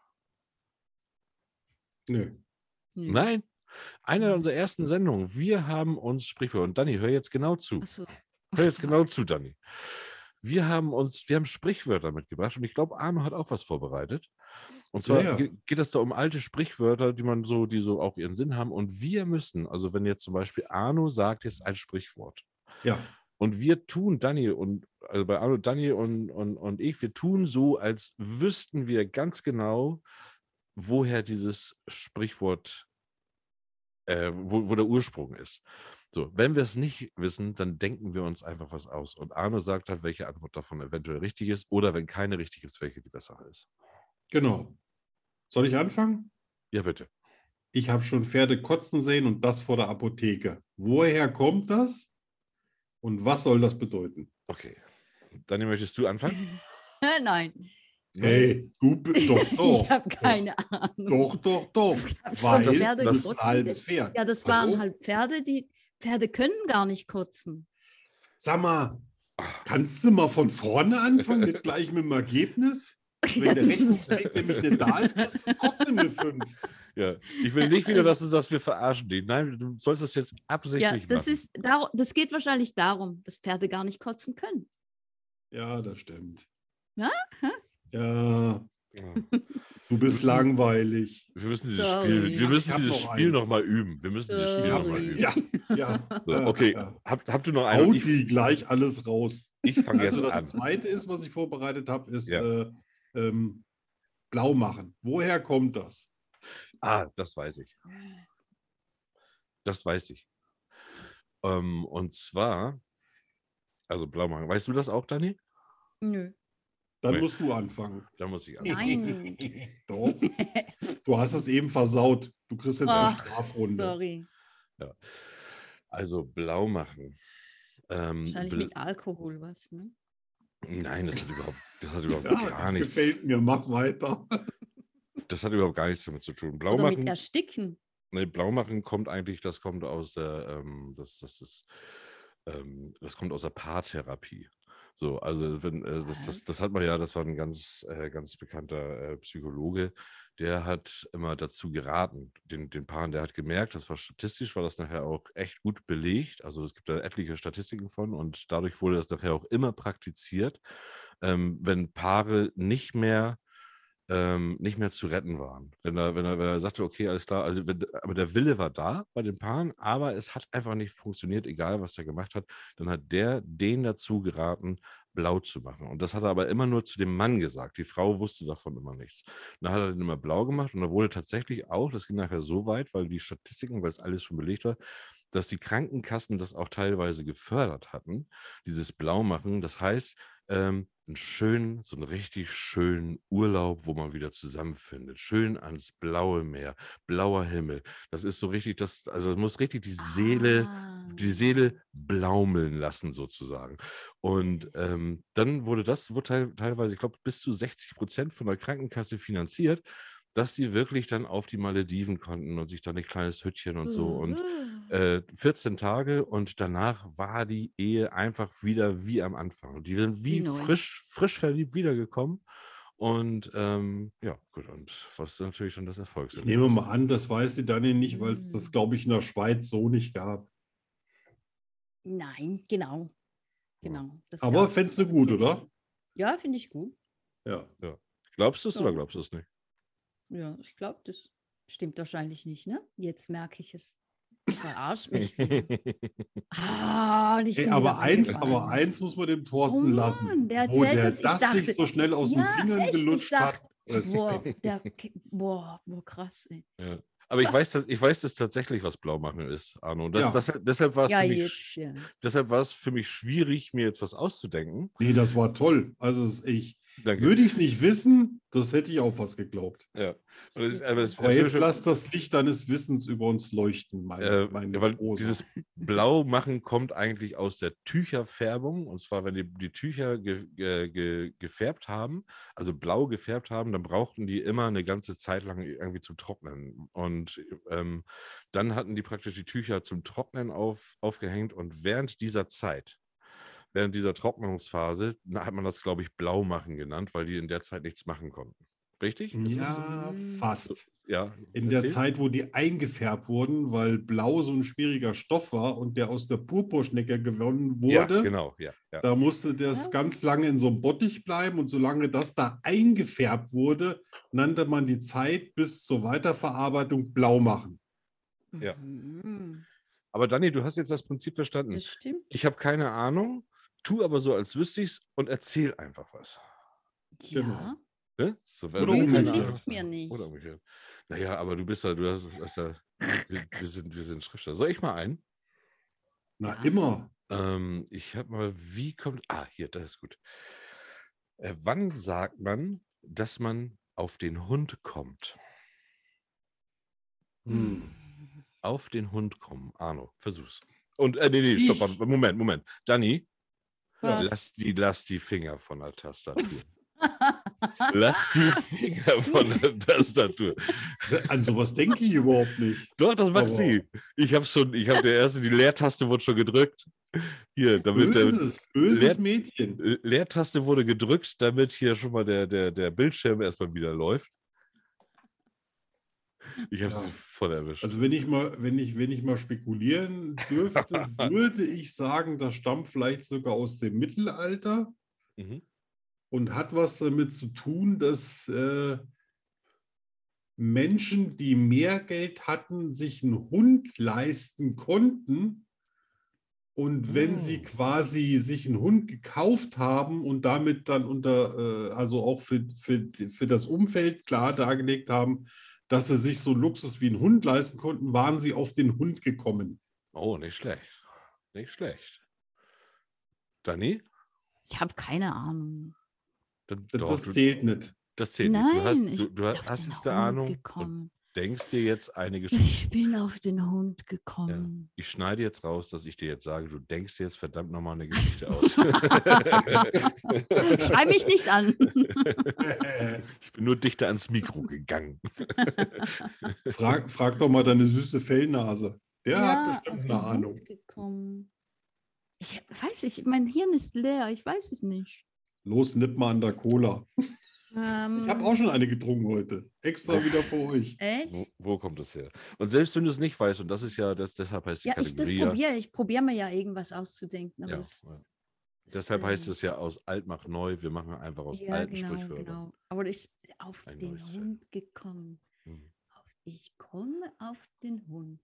Nö. Nö. Nein, eine Mhm. unserer ersten Sendungen. Wir haben uns Sprichwörter. Und Dani, hör jetzt genau zu. Achso. Hör jetzt genau zu, Dani. Wir haben uns, wir haben Sprichwörter mitgebracht und ich glaube, Arno hat auch was vorbereitet. Und zwar Ja, ja. ge- geht es da um alte Sprichwörter, die man so, die so auch ihren Sinn haben. Und wir müssen, also wenn jetzt zum Beispiel Arno sagt jetzt ein Sprichwort, Ja. Und wir tun, Daniel und, also bei Arno, Daniel und, und, und ich, wir tun so, als wüssten wir ganz genau, woher dieses Sprichwort, äh, wo, wo der Ursprung ist. So, wenn wir es nicht wissen, dann denken wir uns einfach was aus. Und Arno sagt halt, welche Antwort davon eventuell richtig ist oder wenn keine richtig ist, welche die bessere ist. Genau. Soll ich anfangen? Ja, bitte. Ich habe schon Pferde kotzen sehen und das vor der Apotheke. Woher kommt das und was soll das bedeuten? Okay. Daniel, möchtest du anfangen? Nein, Hey, du bist doch, doch. ich habe keine Ahnung. Doch, doch, doch. Ich hab schon Weil Pferde du bist gekotzt ein halbes gesehen. Pferd. Ja, das Was? waren halt Pferde, die Pferde können gar nicht kotzen. Sag mal, kannst du mal von vorne anfangen mit gleich mit dem Ergebnis? Wenn der Das ist- Rechnungsweg nämlich nicht da ist, kriegst du trotzdem eine fünf. Ja. Ich will nicht wieder, dass du sagst, wir verarschen dich. Nein, du sollst das jetzt Ja, absichtlich das machen. ist dar- das geht wahrscheinlich darum, dass Pferde gar nicht kotzen können. Ja, das stimmt. Ja? Ja, Ja. du bist müssen- langweilig. Wir müssen dieses Sorry. Spiel, wir müssen Ich hab dieses noch Spiel einen. nochmal üben. Wir müssen dieses Spiel Sorry. nochmal üben. Ja, ja. So, ja, okay, ja. habt, habt du noch einen? Haut Und Ich, die gleich alles raus. ich fange jetzt Also das an. zweite ist, was ich vorbereitet habe, ist Ja. äh, ähm, blau machen. Woher kommt das? Ah, das weiß ich. Das weiß ich. Ähm, und zwar, also blau machen. Weißt du das auch, Dani? Nö. Dann Nee. musst du anfangen. Da muss ich anfangen. Nein. Doch. Du hast es eben versaut. Du kriegst jetzt eine Ach, Strafrunde. sorry. Also blau machen. Ähm, Wahrscheinlich bl- mit Alkohol was, ne? Nein, das hat überhaupt, das hat überhaupt Ja, gar das nichts. gefällt mir. Mach weiter. Das hat überhaupt gar nichts damit zu tun. Blau Oder mit machen, Ersticken. nee, blau machen kommt eigentlich, das kommt aus der, ähm, das, das ist, ähm, das kommt aus der Paartherapie. So, also wenn, äh, das, das, Was? das hat man ja, das war ein ganz, äh, ganz bekannter äh, Psychologe, der hat immer dazu geraten, den, den Paaren, der hat gemerkt, das war statistisch, war das nachher auch echt gut belegt. Also es gibt da etliche Statistiken von und dadurch wurde das nachher auch immer praktiziert, ähm, wenn Paare nicht mehr ähm, nicht mehr zu retten waren. Wenn er, wenn er, wenn er sagte, okay, alles klar, also wenn, aber der Wille war da bei den Paaren, aber es hat einfach nicht funktioniert, egal was er gemacht hat, dann hat der den dazu geraten, blau zu machen. Und das hat er aber immer nur zu dem Mann gesagt. Die Frau wusste davon immer nichts. Dann hat er den immer blau gemacht und da wurde tatsächlich auch, das ging nachher so weit, weil die Statistiken, weil es alles schon belegt war, dass die Krankenkassen das auch teilweise gefördert hatten, dieses Blaumachen. Das heißt, ähm, einen schönen, so einen richtig schönen Urlaub, wo man wieder zusammenfindet. Schön ans blaue Meer, blauer Himmel. Das ist so richtig, das, also das muss richtig die Seele, Ah. die Seele blaumeln lassen sozusagen. Und ähm, dann wurde das, wurde teil, teilweise, ich glaube, bis zu sechzig Prozent von der Krankenkasse finanziert, dass die wirklich dann auf die Malediven konnten und sich dann ein kleines Hüttchen und so und äh, vierzehn Tage und danach war die Ehe einfach wieder wie am Anfang. Und die sind wie Wie neu. frisch, frisch verliebt wiedergekommen. Und ähm, ja, gut, und was ist natürlich dann das Ich Erfolgserlebnis? nehme mal an, das weiß sie dann nicht, weil es Mm. das, glaube ich, in der Schweiz so nicht gab. Nein, genau. Genau. das Aber gab's fändest du bei gut, uns. oder? Ja, finde ich gut. Ja. Glaubst du es Ja. oder glaubst du es nicht? Ja, ich glaube, das stimmt wahrscheinlich nicht, ne? Jetzt merke ich es. Verarscht mich. Ah, und ich Ey, bin aber, wieder eins, reingefallen. aber eins muss man dem Thorsten Oh lassen. Mann, der Wo erzählt der das. Ich das sich dachte- so schnell aus den Ja, Fingern echt, ich gelutscht dachte- hat. Das- Boah, der, boah, boah, krass, ey. Ja. Aber ich weiß, dass, ich weiß das tatsächlich, was Blaumachen ist, Arno. Und Das, Ja. das, deshalb war es Ja, für mich, jetzt, sch- ja. deshalb war es für mich schwierig, mir jetzt was auszudenken. Nee, das war toll. Also es- ich Danke. würde ich es nicht wissen, das hätte ich auch was geglaubt. Ja. Und das, aber es, Aber es jetzt wird- lass das Licht deines Wissens über uns leuchten, mein, Äh, mein ja, weil Rosa. dieses Blaumachen kommt eigentlich aus der Tücherfärbung. Und zwar, wenn die, die Tücher ge, ge, ge, gefärbt haben, also blau gefärbt haben, dann brauchten die immer eine ganze Zeit lang irgendwie zum Trocknen. Und ähm, dann hatten die praktisch die Tücher zum Trocknen auf, aufgehängt. Und während dieser Zeit, während dieser Trocknungsphase, na, hat man das, glaube ich, Blaumachen genannt, weil die in der Zeit nichts machen konnten. Richtig? Ist das- Ja, Mhm. fast. ja. In der erzähl. Zeit, wo die eingefärbt wurden, weil Blau so ein schwieriger Stoff war und der aus der Purpurschnecke gewonnen Ja, wurde, genau. Ja, ja. da musste das Was? ganz lange in so einem Bottich bleiben und solange das da eingefärbt wurde, nannte man die Zeit bis zur Weiterverarbeitung Blau machen. Ja. Mhm. Aber Dani, du hast jetzt das Prinzip verstanden. Das stimmt. Ich habe keine Ahnung, tu aber so, als wüsste ich es und erzähl einfach was. Ja. Genau. Ne? So, Oder wenn du umgekehrt. keine Ahnung Liegt hast, mir nicht. Oder umgekehrt. Naja, aber du bist da, du hast, hast ja, wir, wir, sind, wir sind Schriftsteller. Soll ich mal ein? Na, Ja. immer. Ähm, ich habe mal, wie kommt, ah, hier, das ist gut. Äh, wann sagt man, dass man auf den Hund kommt? Hm. Auf den Hund kommen. Arno, versuch's. Und, äh, nee, nee, stopp, Ich. warte, Moment, Moment. Dani, Was? lass die, lass die Finger von der Tastatur. Lass die Finger von der Tastatur. An sowas denke ich überhaupt nicht. Doch, das macht Aber- sie. Ich habe schon, ich habe der erste, die Leertaste wurde schon gedrückt. Hier, damit der Böses, böses Leer- Mädchen. äh, Leertaste wurde gedrückt, damit hier schon mal der, der, der Bildschirm erstmal wieder läuft. Ich habe Ja. sie voll erwischt. Also wenn ich mal, wenn ich, wenn ich mal spekulieren dürfte, würde ich sagen, das stammt vielleicht sogar aus dem Mittelalter Mhm. und hat was damit zu tun, dass äh, Menschen, die mehr Geld hatten, sich einen Hund leisten konnten. Und wenn sie Mm. quasi sich einen Hund gekauft haben und damit dann unter, äh, also auch für, für, für das Umfeld klar dargelegt haben, dass sie sich so Luxus wie einen Hund leisten konnten, waren sie auf den Hund gekommen. Oh, nicht schlecht. Nicht schlecht. Dani? Ich habe keine Ahnung. Dann, Das, doch, das du, zählt nicht. das zählt Nein, nicht. Du hast, ich du, du bin auf hast den jetzt eine Hund Ahnung und gekommen. denkst dir jetzt eine Geschichte. Ich bin auf den Hund gekommen. Ich schneide jetzt raus, dass ich dir jetzt sage, du denkst dir jetzt verdammt nochmal eine Geschichte aus. Schrei mich nicht an. Ich bin nur dichter ans Mikro gegangen. Frag, frag doch mal deine süße Fellnase. Der hat auf bestimmt den eine Ahnung. Hund gekommen. Ich weiß nicht, mein Hirn ist leer, ich weiß es nicht. Los, nipp mal an der Cola. Ähm, Ich habe auch schon eine getrunken heute. Extra wieder für euch. Echt? Wo, wo kommt das her? Und selbst wenn du es nicht weißt, und das ist ja, das, deshalb heißt die Ja, ich das Kategorie ja, probiere. Ich probiere mir ja irgendwas auszudenken. Aber ja, das, ja. das, Deshalb heißt ähm, es ja aus alt macht neu. Wir machen einfach aus ja, alten genau, Sprichwörtern. genau. Aber ich auf Ein den neues Feld. Hund gekommen. Mhm. Auf, ich komme auf den Hund.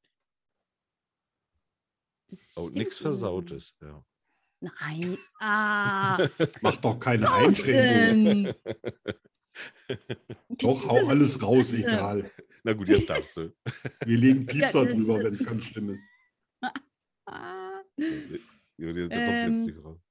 Das Oh, stimmt nichts irgendwie. Versautes. Ja. Nein. Ah, Mach doch keine Einschränkungen. Thorsten. Doch, hau alles raus, egal. Na gut, jetzt darfst du. Wir legen Piepser Ja, das- drüber, wenn es ganz schlimm ist. Ah, Da kommst du jetzt Ähm, nicht raus.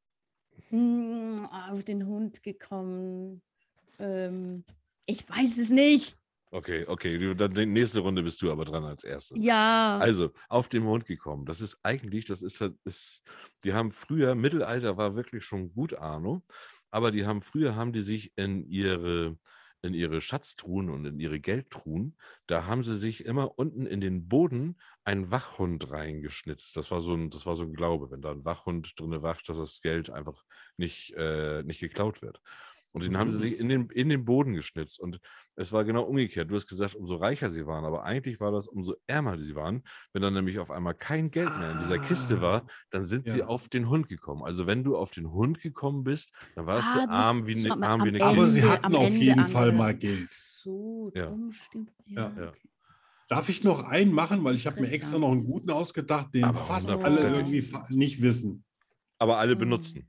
mm, auf den Hund gekommen. Ähm, ich weiß es nicht. Okay, okay. du- Dann die nächste Runde bist du aber dran als erstes. Ja. Also, auf den Hund gekommen. Das ist eigentlich, das ist, halt- ist, die haben früher, Mittelalter war wirklich schon gut, Arno, aber die haben früher, haben die sich in ihre, in ihre Schatztruhen und in ihre Geldtruhen, da haben sie sich immer unten in den Boden einen Wachhund reingeschnitzt. Das war so ein, das war so ein Glaube, wenn da ein Wachhund drin wacht, dass das Geld einfach nicht, äh, nicht geklaut wird. Und den haben sie Mhm. sich in den, in den Boden geschnitzt. Und es war genau umgekehrt. Du hast gesagt, umso reicher sie waren, aber eigentlich war das, umso ärmer sie waren. Wenn dann nämlich auf einmal kein Geld mehr in dieser Kiste war, dann sind sie Ja. auf den Hund gekommen. Also wenn du auf den Hund gekommen bist, dann warst Ah, du du arm musst- wie schau eine mal, arm wie am eine Aber Kiste. sie Ende- hatten am auf Ende jeden Fall angehört. mal Geld. So, Ja. drum stimmt. Ja. Ja. Ja. okay. Darf ich noch einen machen, weil ich habe mir extra Interessant. noch einen guten ausgedacht, den Aber fast alle hundertprozentig. irgendwie fa- nicht wissen. Aber alle Mm. benutzen.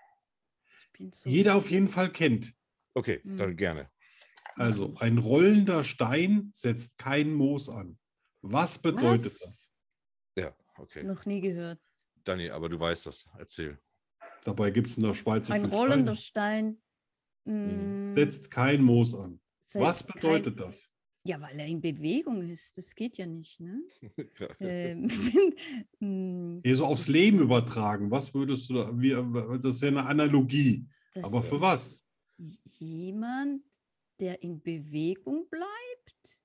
Ich bin so Jeder auf gut. jeden Fall kennt. Okay, Mhm. dann gerne. Also ein rollender Stein setzt kein Moos an. Was bedeutet Was? das? Ja, okay. Noch nie gehört. Dani, aber du weißt das. Erzähl. Dabei gibt es in der Schweiz so Ein viel rollender Steine. Stein. mm, Setzt kein Moos an. Was setzt bedeutet kein, das? Ja, weil er in Bewegung ist. Das geht ja nicht, ne? Ja. Ähm, mm, Hier so das aufs ist, Leben äh, übertragen. Was würdest du da, wie, das ist ja eine Analogie. das Aber für ist was? Jemand, der in Bewegung bleibt,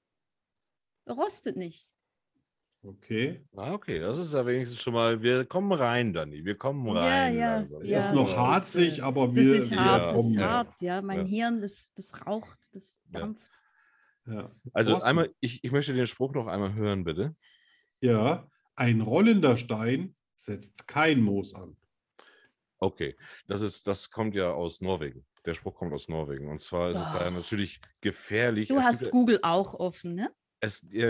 rostet nicht. Okay. Ah, okay, das ist ja wenigstens schon mal, wir kommen rein, Dani, wir kommen Ja, rein. ja, langsam. Es ja, ist noch das harzig, ist, äh, aber Das wir, ist wir hart, das kommen ist ja. hart, ja. Mein Ja. Hirn, das, das raucht, das Ja. dampft. Ja. Also Thorsten. einmal, ich, ich möchte den Spruch noch einmal hören, bitte. Ja, ein rollender Stein setzt kein Moos an. Okay, das ist, das kommt ja aus Norwegen. Der Spruch kommt aus Norwegen. Und zwar ist es da Ah. natürlich gefährlich. Du Es hast gibt ja- Google auch offen, ne? Es, ja, ja.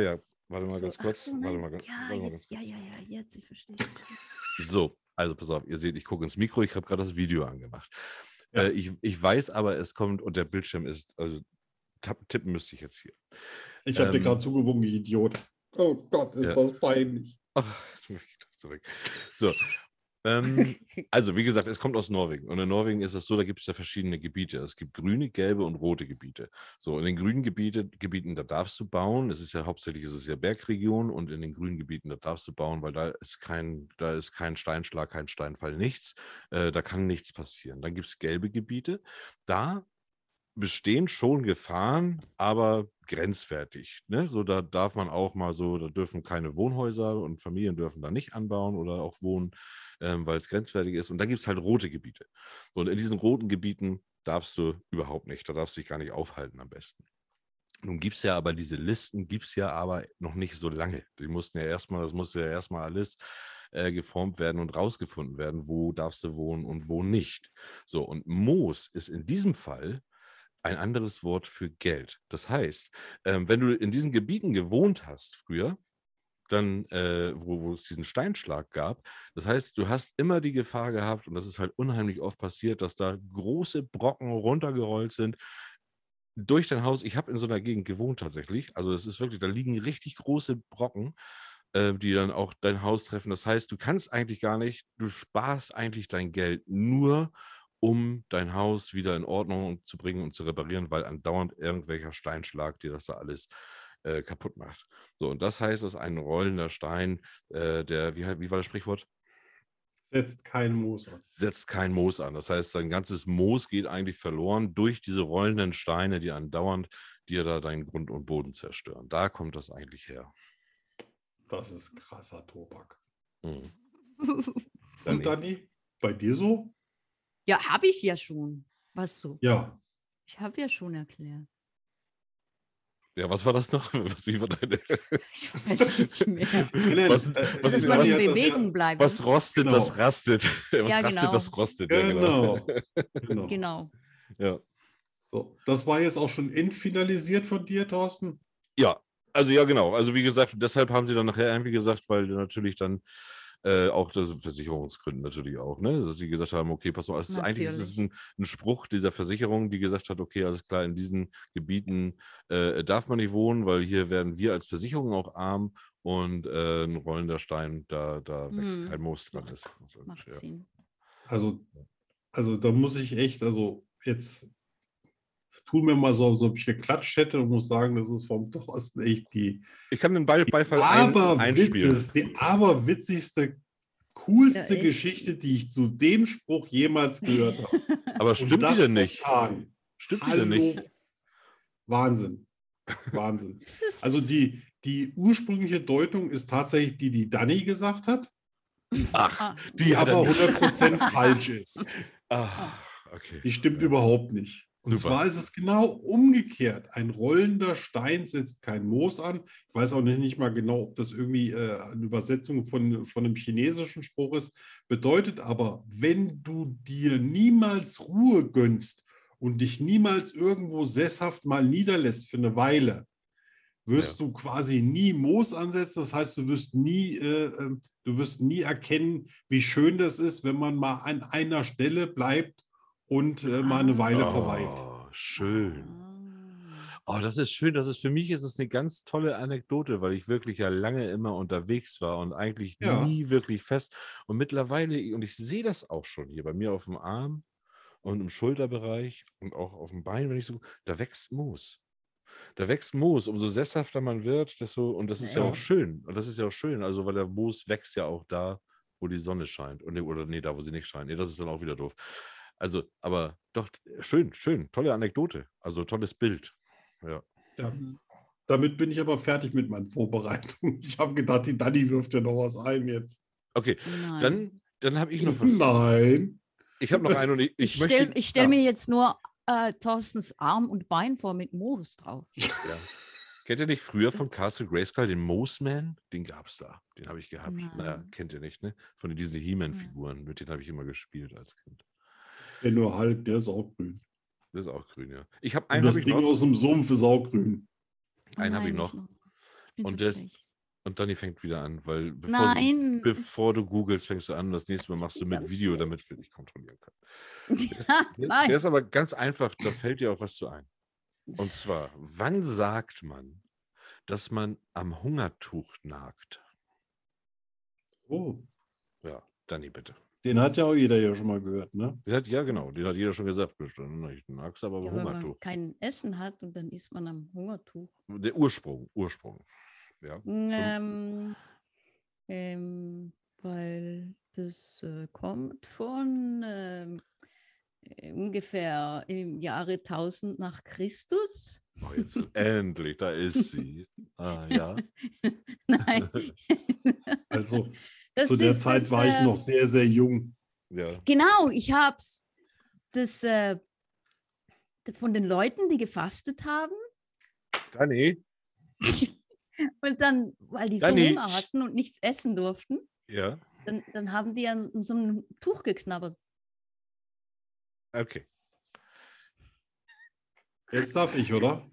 Warte mal So, ganz ach kurz. so, Warte nein. mal, ganz- Ja, warte mal jetzt, ganz ja, kurz. ja, ja, jetzt, ich verstehe. So, also pass auf, ihr seht, ich gucke ins Mikro, ich habe gerade das Video angemacht. Ja. Äh, ich, ich weiß aber, es kommt und der Bildschirm ist, also tapp- tippen müsste ich jetzt hier. Ich habe dir Ähm, gerade zugewunken, Idiot. Oh Gott, ist Ja. das peinlich. Ach, zurück. So. Ähm, also, wie gesagt, es kommt aus Norwegen. Und in Norwegen ist es so, da gibt es ja verschiedene Gebiete. Es gibt grüne, gelbe und rote Gebiete. So, in den grünen Gebiete, Gebieten, da darfst du bauen. Es ist ja hauptsächlich ist es ja Bergregion und in den grünen Gebieten, da darfst du bauen, weil da ist kein, da ist kein Steinschlag, kein Steinfall, nichts. Äh, da kann nichts passieren. Dann gibt es gelbe Gebiete. Da bestehen schon Gefahren, aber grenzwertig. Ne? So, da darf man auch mal so, da dürfen keine Wohnhäuser und Familien dürfen da nicht anbauen oder auch wohnen, ähm, weil es grenzwertig ist. Und dann gibt es halt rote Gebiete. So, und in diesen roten Gebieten darfst du überhaupt nicht, da darfst du dich gar nicht aufhalten am besten. Nun gibt es ja aber diese Listen, gibt es ja aber noch nicht so lange. Die mussten ja erstmal, das musste ja erstmal alles äh, geformt werden und rausgefunden werden, wo darfst du wohnen und wo nicht. So, und Moos ist in diesem Fall ein anderes Wort für Geld. Das heißt, ähm, wenn du in diesen Gebieten gewohnt hast früher, dann, äh, wo, wo es diesen Steinschlag gab, das heißt, du hast immer die Gefahr gehabt, und das ist halt unheimlich oft passiert, dass da große Brocken runtergerollt sind durch dein Haus. Ich habe in so einer Gegend gewohnt tatsächlich. Also es ist wirklich, da liegen richtig große Brocken, äh, die dann auch dein Haus treffen. Das heißt, du kannst eigentlich gar nicht, du sparst eigentlich dein Geld nur, um dein Haus wieder in Ordnung zu bringen und zu reparieren, weil andauernd irgendwelcher Steinschlag dir das da alles äh, kaputt macht. So, und das heißt, dass ein rollender Stein, äh, der, wie, wie war das Sprichwort? Setzt kein Moos an. Setzt kein Moos an. Das heißt, dein ganzes Moos geht eigentlich verloren durch diese rollenden Steine, die andauernd dir da deinen Grund und Boden zerstören. Da kommt das eigentlich her. Das ist krasser Tobak. Mhm. Und Dani, bei dir so? Ja, habe ich ja schon. Was so? Ja. Ich habe ja schon erklärt. Ja, was war das noch? Was, wie war deine? Ich weiß nicht mehr. Was, Äh, was, Dass Dani man hat in das ja- Bewegung bleibt. was rostet, Genau. das rastet. Was Ja, rastet, genau. das rostet. Ja, genau. Genau. Genau. Genau. Ja. So, das war jetzt auch schon endfinalisiert von dir, Thorsten? Ja, also ja, genau. Also wie gesagt, deshalb haben sie dann nachher irgendwie gesagt, weil natürlich dann äh, auch das Versicherungsgründen natürlich auch, ne? Dass sie gesagt haben, okay, pass auf, es ist, eigentlich ist es ein, ein Spruch dieser Versicherung, die gesagt hat, okay, alles klar, in diesen Gebieten äh, darf man nicht wohnen, weil hier werden wir als Versicherung auch arm und äh, ein rollender Stein, da, da wächst Hm. kein Moos dran. Macht- Ist. Also, Macht ja. Sinn. Also, also da muss ich echt, also jetzt tun wir mal so, so ob ich geklatscht hätte und muss sagen, das ist vom Thorsten echt die, Ich kann den Beif- die Beifall ein, aberwitzigste, einspielen. die aberwitzigste, coolste Ja, echt. Geschichte, die ich zu dem Spruch jemals gehört habe. Aber Und stimmt die das denn nicht? spontan. Stimmt die Hallo. denn nicht? Wahnsinn. Wahnsinn. Das ist- Also die, die ursprüngliche Deutung ist tatsächlich die, die Dani gesagt hat, Ach, Ah, die, Die hat er aber nicht. hundert Prozent falsch ist. ah, okay. Die stimmt Ja. überhaupt nicht. Und Super. zwar ist es genau umgekehrt. Ein rollender Stein setzt kein Moos an. Ich weiß auch nicht, nicht mal genau, ob das irgendwie äh, eine Übersetzung von, von einem chinesischen Spruch ist. Bedeutet aber, wenn du dir niemals Ruhe gönnst und dich niemals irgendwo sesshaft mal niederlässt für eine Weile, wirst du quasi nie Moos ansetzen. Das heißt, du wirst nie, äh, äh, du wirst nie erkennen, wie schön das ist, wenn man mal an einer Stelle bleibt und äh, mal eine Weile verweilt. Oh, schön. Ah. Oh, das ist schön. Das ist für mich ist es eine ganz tolle Anekdote, weil ich wirklich ja lange immer unterwegs war und eigentlich Ja. nie wirklich fest. Und mittlerweile, und ich sehe das auch schon hier bei mir auf dem Arm und im Schulterbereich und auch auf dem Bein, wenn ich so, da wächst Moos. Da wächst Moos. Umso sesshafter man wird, desto, und das ist ja Ja. auch schön. Und das ist ja auch schön, also weil der Moos wächst ja auch da, wo die Sonne scheint. Und, oder nee, da, wo sie nicht scheint. Nee, das ist dann auch wieder doof. Also, aber doch, schön, schön, tolle Anekdote. Also tolles Bild. Ja. Ja. Damit bin ich aber fertig mit meinen Vorbereitungen. Ich habe gedacht, die Dani wirft ja noch was ein jetzt. Okay, Nein. dann, dann habe ich noch was. Nein. Ich habe noch einen und ich, ich, Ich möchte. stelle ich stell ja. mir jetzt nur äh, Thorstens Arm und Bein vor mit Moos drauf. Ja. Kennt ihr nicht früher von Castle Grayskull den Moosman? Den gab es da. Den habe ich gehabt. Nein. Naja, kennt ihr nicht, ne? Von den diesen He-Man-Figuren. Mit denen habe ich immer gespielt als Kind. Der nur halb, der ist auch grün. Das ist auch grün, ja. Ich habe Und einen das habe ich Ding noch. aus dem Sumpf ist auch grün. Einen habe ich Nein, noch. ich bin Und so das- schlecht. Und Dani fängt wieder an, weil bevor, Nein. du, bevor du googelst, fängst du an. Das nächste Mal machst du mit Ganz Video, schlecht. damit wir dich kontrollieren können. Der ist, der, Nein. der ist aber ganz einfach, da fällt dir auch was zu ein. Und zwar, wann sagt man, dass man am Hungertuch nagt? Oh, Ja, Dani, bitte. den hat ja auch jeder ja schon mal gehört, ne? Den hat, ja, genau, den hat jeder schon gesagt. Ich nag's aber am Ja, wenn man Hungertuch. kein Essen hat und dann isst man am Hungertuch. Der Ursprung, Ursprung. Ja. Ähm, ähm, weil das äh, kommt von ähm, äh, ungefähr im Jahre tausend nach Christus. Oh, jetzt endlich, da ist sie. Ah, ja. Nein. Also Das zu der ist Zeit das, war ich äh, noch sehr, sehr jung. Ja. Genau, ich hab's. Das äh, von den Leuten, die gefastet haben Dani? und dann, weil die so Dani. Hunger hatten und nichts essen durften, Ja. dann, dann haben die an so einem Tuch geknabbert. Okay. Jetzt darf ich, oder?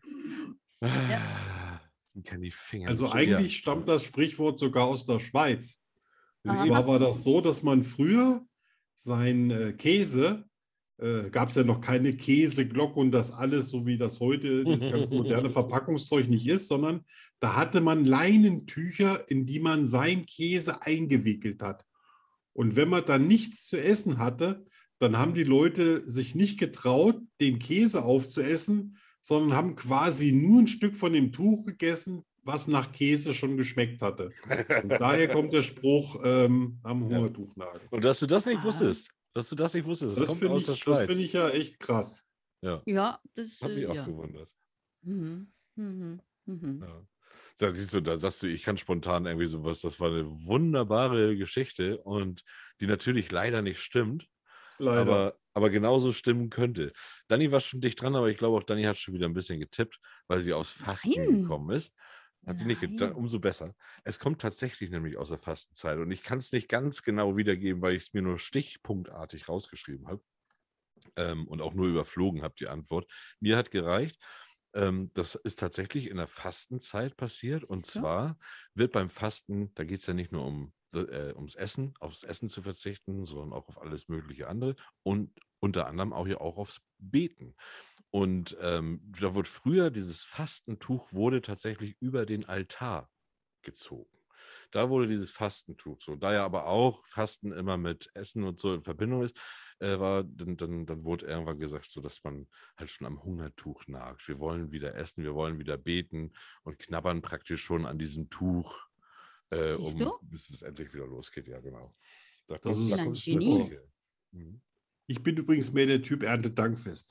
Ah, ich kann die Finger Also nicht- eigentlich ja. stammt das Sprichwort sogar aus der Schweiz. Und Aha. zwar war das so, dass man früher sein äh, Käse, äh, gab es ja noch keine Käseglocke und das alles, so wie das heute, das ganze moderne Verpackungszeug nicht ist, sondern da hatte man Leinentücher, in die man seinen Käse eingewickelt hat. Und wenn man dann nichts zu essen hatte, dann haben die Leute sich nicht getraut, den Käse aufzuessen, sondern haben quasi nur ein Stück von dem Tuch gegessen, was nach Käse schon geschmeckt hatte. Und daher kommt der Spruch ähm, am Hungertuch nagen. Und dass du das nicht Ah. wusstest. Dass du das nicht wusstest. Das, Das kommt finde aus ich, der das Schweiz. finde ich ja echt krass. Ja, Ja, das hab mich äh, auch ja. gewundert. Mhm. Mhm. Mhm. Ja. Da siehst du, da sagst du, ich kann spontan irgendwie sowas. Das war eine wunderbare Geschichte und die natürlich leider nicht stimmt, Leider. aber, aber genauso stimmen könnte. Dani war schon dicht dran, aber ich glaube auch Dani hat schon wieder ein bisschen getippt, weil sie aus Fasten Nein. gekommen ist. Hat sie nicht getan, Nein. umso besser. Es kommt tatsächlich nämlich aus der Fastenzeit und ich kann es nicht ganz genau wiedergeben, weil ich es mir nur stichpunktartig rausgeschrieben habe ähm, und auch nur überflogen habe, die Antwort. Mir hat gereicht. Ähm, das ist tatsächlich in der Fastenzeit passiert und Siehst du? zwar wird beim Fasten, da geht es ja nicht nur um, äh, ums Essen, aufs Essen zu verzichten, sondern auch auf alles mögliche andere und unter anderem auch ja auch aufs Beten. Und ähm, da wurde früher dieses Fastentuch wurde tatsächlich über den Altar gezogen. Da wurde dieses Fastentuch so. Da ja aber auch Fasten immer mit Essen und so in Verbindung ist, äh, war, dann, dann, dann wurde irgendwann gesagt, so dass man halt schon am Hungertuch nagt. Wir wollen wieder essen, wir wollen wieder beten und knabbern praktisch schon an diesem Tuch, äh, Siehst um, du? bis es endlich wieder losgeht. Ja, genau. Da Das kommt, ist da ein kommt es Genie. wirklich her. Mhm. Ich bin übrigens mehr der Typ Erntedankfest.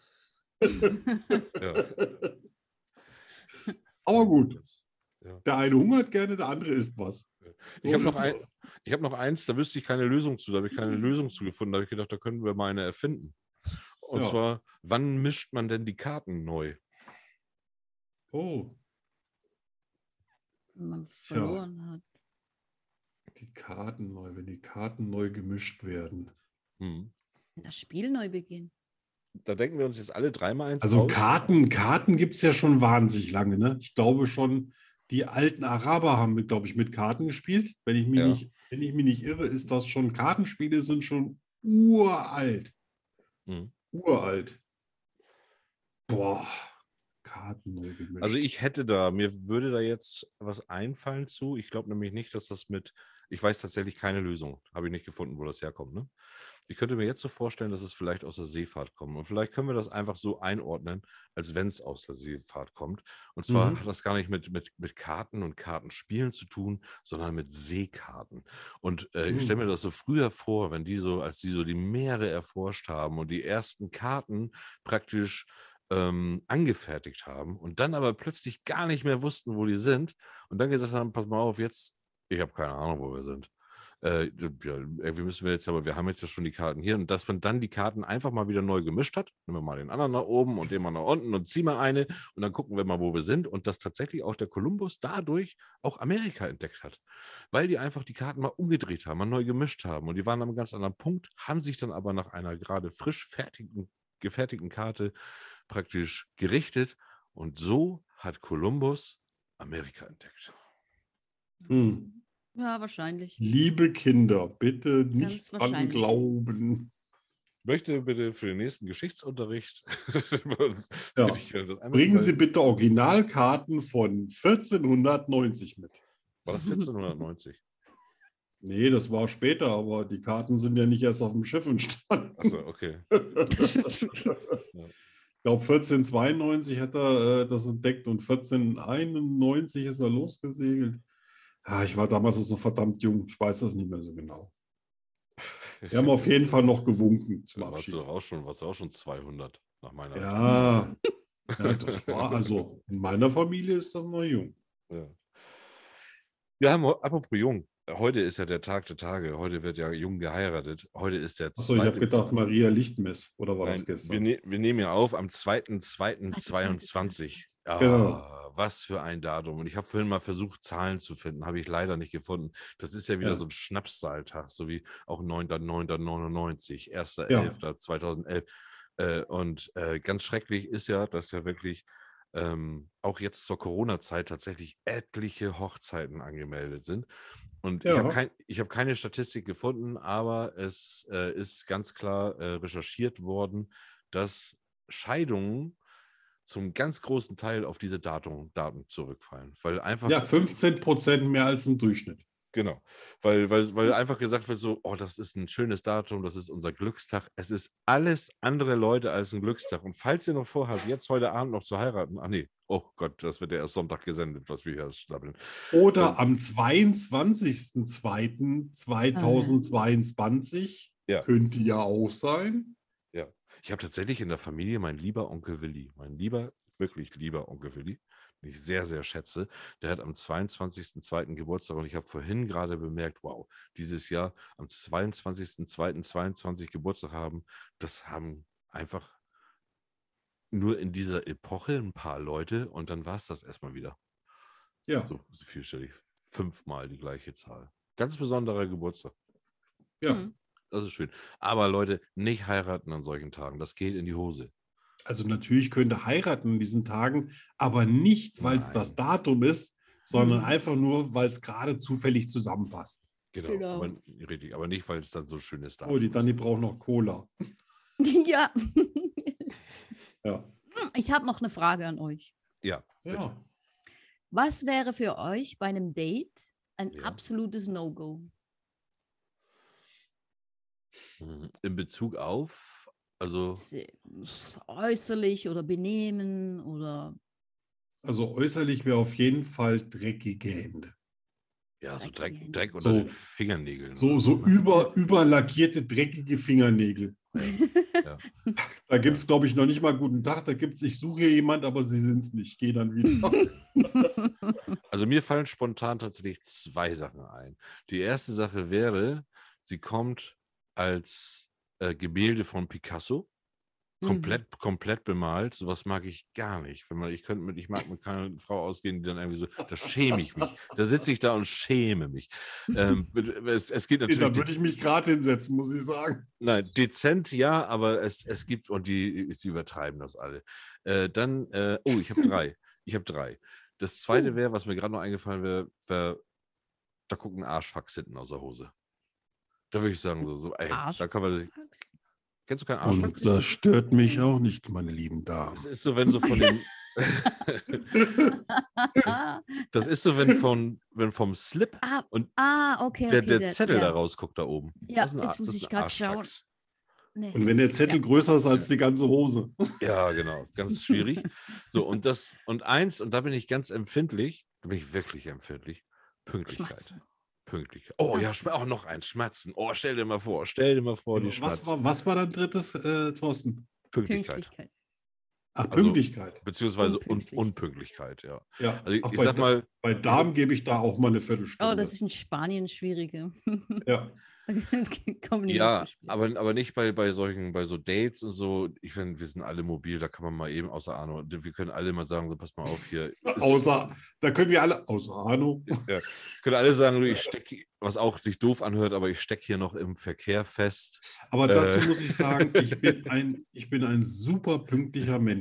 Ja. Aber gut. Ja. Der eine hungert gerne, der andere isst was. Ich habe noch, ein, ich hab noch eins, da wüsste ich keine Lösung zu. Da habe ich keine Lösung zu gefunden. Da habe ich gedacht, da können wir mal eine erfinden. Und Ja. zwar, wann mischt man denn die Karten neu? Oh, Wenn man Tja. verloren hat. die Karten neu, wenn die Karten neu gemischt werden. Hm. Wenn das Spiel neu beginnt. Da denken wir uns jetzt alle dreimal eins Also aus. Karten, Karten gibt es ja schon wahnsinnig lange. Ne? Ich glaube schon, die alten Araber haben, mit, glaube ich, mit Karten gespielt. Wenn ich mich, Ja. nicht, wenn ich mich nicht irre, ist das schon, Kartenspiele sind schon uralt. Hm. Uralt. Boah, Karten neu gemischt. Also ich hätte da, mir würde da jetzt was einfallen zu. Ich glaube nämlich nicht, dass das mit, ich weiß tatsächlich keine Lösung. Habe ich nicht gefunden, wo das herkommt. Ne? Ich könnte mir jetzt so vorstellen, dass es vielleicht aus der Seefahrt kommt. Und vielleicht können wir das einfach so einordnen, als wenn es aus der Seefahrt kommt. Und zwar Mhm. hat das gar nicht mit, mit, mit Karten und Kartenspielen zu tun, sondern mit Seekarten. Und äh, ich stelle mir Mhm. das so früher vor, wenn die so, als die so die Meere erforscht haben und die ersten Karten praktisch ähm, angefertigt haben und dann aber plötzlich gar nicht mehr wussten, wo die sind und dann gesagt haben, pass mal auf, jetzt, ich habe keine Ahnung, wo wir sind. Äh, ja, irgendwie müssen wir jetzt, aber wir haben jetzt ja schon die Karten hier und dass man dann die Karten einfach mal wieder neu gemischt hat, nehmen wir mal den anderen nach oben und den mal nach unten und ziehen mal eine und dann gucken wir mal, wo wir sind und dass tatsächlich auch der Kolumbus dadurch auch Amerika entdeckt hat, weil die einfach die Karten mal umgedreht haben, mal neu gemischt haben und die waren am ganz anderen Punkt, haben sich dann aber nach einer gerade frisch fertigen, gefertigten Karte praktisch gerichtet und so hat Kolumbus Amerika entdeckt. Hm. Ja, wahrscheinlich. Liebe Kinder, bitte nicht dran wahrscheinlich. glauben. Ich möchte bitte für den nächsten Geschichtsunterricht bei uns, Ja. würde ich gerne das einmal Bringen mal- Sie bitte Originalkarten von vierzehnhundertneunzig mit. War das vierzehnhundertneunzig? Nee, das war später, aber die Karten sind ja nicht erst auf dem Schiff entstanden. Achso, okay. Ich glaube, vierzehnhundertzweiundneunzig hat er äh, das entdeckt und vierzehnhunderteinundneunzig ist er losgesegelt. Ja, ich war damals so verdammt jung, ich weiß das nicht mehr so genau. Wir haben auf jeden Fall noch gewunken zum Da warst Abschied. du auch schon, warst du auch schon zweihundert nach meiner Ja, ja, das war also, in meiner Familie ist das noch jung. Ja. Wir haben, apropos jung, heute ist ja der Tag der Tage, heute wird ja jung geheiratet. Heute ist der Achso, ich habe zweite- gedacht, Maria Lichtmess, oder war Nein, das gestern? wir, ne wir nehmen ja auf am zweiten zweiten zweiundzwanzig. Ah, Genau. was für ein Datum. Und ich habe vorhin mal versucht, Zahlen zu finden, habe ich leider nicht gefunden. Das ist ja wieder Ja. so ein Schnapszahltag, so wie auch neunter neunter neunundneunzig, erster Ja. elfter zweitausendelf. Äh, und äh, ganz schrecklich ist ja, dass ja wirklich ähm, auch jetzt zur Corona-Zeit tatsächlich etliche Hochzeiten angemeldet sind. Und ich habe Ja. kein, ich hab keine Statistik gefunden, aber es äh, ist ganz klar äh, recherchiert worden, dass Scheidungen zum ganz großen Teil auf diese Datum, Daten zurückfallen. Weil einfach, Ja, fünfzehn Prozent mehr als im Durchschnitt. genau, weil, weil, weil einfach gesagt wird so, oh, das ist ein schönes Datum, das ist unser Glückstag. Es ist alles andere Leute als ein Glückstag. Und falls ihr noch vorhabt, jetzt heute Abend noch zu heiraten, ach nee, oh Gott, das wird ja erst Sonntag gesendet, was wir hier stapeln. Oder Ähm, am zweiundzwanzigsten zweiten zweitausendzweiundzwanzig Ja. könnte ja auch sein. Ja, ich habe tatsächlich in der Familie mein lieber Onkel Willi, mein lieber, wirklich lieber Onkel Willi, den ich sehr, sehr schätze, der hat am zweiundzwanzigsten zweiten Geburtstag und ich habe vorhin gerade bemerkt, wow, dieses Jahr am zweiundzwanzigsten zweiten zweiundzwanzig Geburtstag haben, das haben einfach nur in dieser Epoche ein paar Leute und dann war es das erstmal wieder. Ja, So, so vielstellig, fünfmal die gleiche Zahl. Ganz besonderer Geburtstag. ja. Hm. Das ist schön. Aber Leute, nicht heiraten an solchen Tagen. Das geht in die Hose. Also natürlich könnte heiraten in diesen Tagen, aber nicht, weil es Nein. das Datum ist, sondern Hm. einfach nur, weil es gerade zufällig zusammenpasst. Genau. Genau. Aber, richtig, aber nicht, weil es dann so schön ist. Oh, die Dani braucht noch Cola. Ja. Ja. Ich habe noch eine Frage an euch. Ja. Ja. Was wäre für euch bei einem Date ein Ja. absolutes No-Go? Mhm. In Bezug auf, also, Se- Äußerlich oder Benehmen oder Also äußerlich wäre auf jeden Fall dreckige Hände. ja, so Dreckige Dreck, Hände. Dreck unter So- den Fingernägeln. So, oder so über, überlackierte, dreckige Fingernägel. Ja. Da gibt es, glaube ich, noch nicht mal guten Tag. Da gibt es, ich suche hier jemand, aber sie sind es nicht. Geh dann wieder. Also mir fallen spontan tatsächlich zwei Sachen ein. Die erste Sache wäre, sie kommt als äh, Gemälde von Picasso. Komplett, komplett bemalt, sowas mag ich gar nicht. Wenn man, ich könnte mit, ich mag mit keiner Frau ausgehen, die dann irgendwie so, da schäme ich mich. Da sitze ich da und schäme mich. Ähm, es, es geht Da natürlich. würde ich mich gerade hinsetzen, muss ich sagen. Nein, dezent ja, aber es, es gibt, und die, sie übertreiben das alle. Äh, dann, äh, oh, ich habe drei. Ich habe drei. Das zweite Oh. wäre, was mir gerade noch eingefallen wäre, wär, da guckt ein Arschfax hinten aus der Hose. Da würde ich sagen, so, so ey, da kann man. Kennst du keinen Arschfax? Und das stört mich auch nicht, meine lieben Damen. Es ist so, wenn so von den. Das ist so, wenn, von, wenn vom Slip ah, und ah, okay, der, okay. der Zettel ja. da rausguckt da oben. Ja, Das ist ein jetzt Ar- muss das ich ist ein grad schauen. Arschfax. Nee. Und wenn der Zettel größer ist als die ganze Hose. Ja, genau, ganz schwierig. So, und das, und eins, und da bin ich ganz empfindlich, da bin ich wirklich empfindlich, Pünktlichkeit. Schmatzen. Pünktlichkeit. Oh Ah. ja, Schma- auch noch eins, Schmatzen. Oh, stell dir mal vor, stell dir mal vor, die Was Schmatzen. war, was war dein drittes, äh, Thorsten? Pünktlichkeit. Pünktlichkeit. Ach, Also- Pünktlichkeit. Beziehungsweise un Unpünktlich. Unpünktlichkeit, ja. Ja. Also ich, Ach, ich bei, sag Da- mal, bei Damen gebe ich da auch mal eine Viertelstunde. Oh, das ist in Spanien schwieriger. ja. Kommen die ja, nicht zu spät. aber, aber nicht bei, bei solchen, bei so Dates und so. Ich finde, wir sind alle mobil, da kann man mal eben, außer Arno, wir können alle mal sagen, so pass mal auf hier. ist- Außer, da können wir alle, außer Arno. Ja, können alle sagen, ich stecke, was auch sich doof anhört, aber ich stecke hier noch im Verkehr fest. Aber dazu Äh. muss ich sagen, ich bin ein, ich bin ein super pünktlicher Mensch.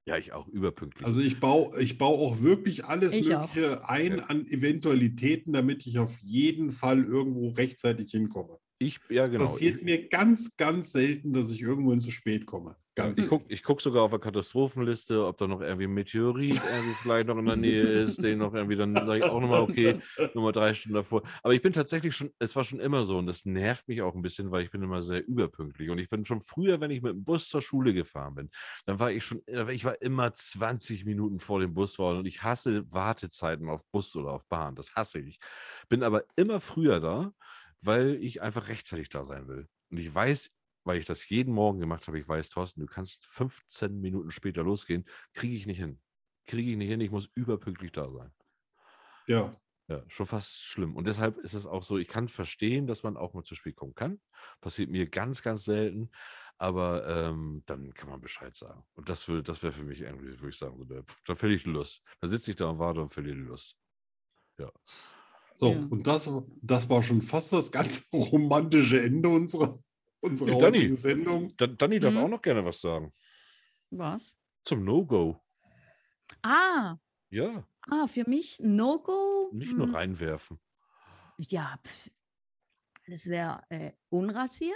Ja, ich auch überpünktlich. Also ich baue, ich baue auch wirklich alles Ich auch. Mögliche ein Ja. an Eventualitäten, damit ich auf jeden Fall irgendwo rechtzeitig hinkomme. ich, ja, genau. Passiert Ich, mir ganz, ganz selten, dass ich irgendwohin zu spät komme. ja, Ganz ich selten. gucke ich guck sogar auf der Katastrophenliste, ob da noch irgendwie ein Meteorit irgendwie vielleicht noch in der Nähe ist, den noch irgendwie, dann sage ich auch nochmal, okay, nochmal drei Stunden davor. Aber ich bin tatsächlich schon, es war schon immer so und das nervt mich auch ein bisschen, weil ich bin immer sehr überpünktlich und ich bin schon früher, wenn ich mit dem Bus zur Schule gefahren bin, dann war ich schon, ich war immer zwanzig Minuten vor dem Bus fahren und ich hasse Wartezeiten auf Bus oder auf Bahn, das hasse ich. Bin aber immer früher da, weil ich einfach rechtzeitig da sein will. Und ich weiß, weil ich das jeden Morgen gemacht habe, ich weiß, Thorsten, du kannst fünfzehn Minuten später losgehen, kriege ich nicht hin. Kriege ich nicht hin, ich muss überpünktlich da sein. Ja, Ja, schon fast schlimm. Und deshalb ist es auch so, ich kann verstehen, dass man auch mal zu spät kommen kann. Passiert mir ganz, ganz selten. Aber ähm, dann kann man Bescheid sagen. Und das, wür- das wäre für mich irgendwie, würde ich sagen, so der, pff, da verliere ich die Lust. Dann sitze ich da und warte und verliere die Lust. Ja. so, Ja. und das, das war schon fast das ganz romantische Ende unserer, unserer Ja, Dani. heutigen Sendung. Dan- Dani darf Mhm. auch noch gerne was sagen. Was? Zum No-Go. Ah, Ja, ah, für mich No-Go. nicht nur hm, reinwerfen. Ja, pf, das wäre äh, unrasiert.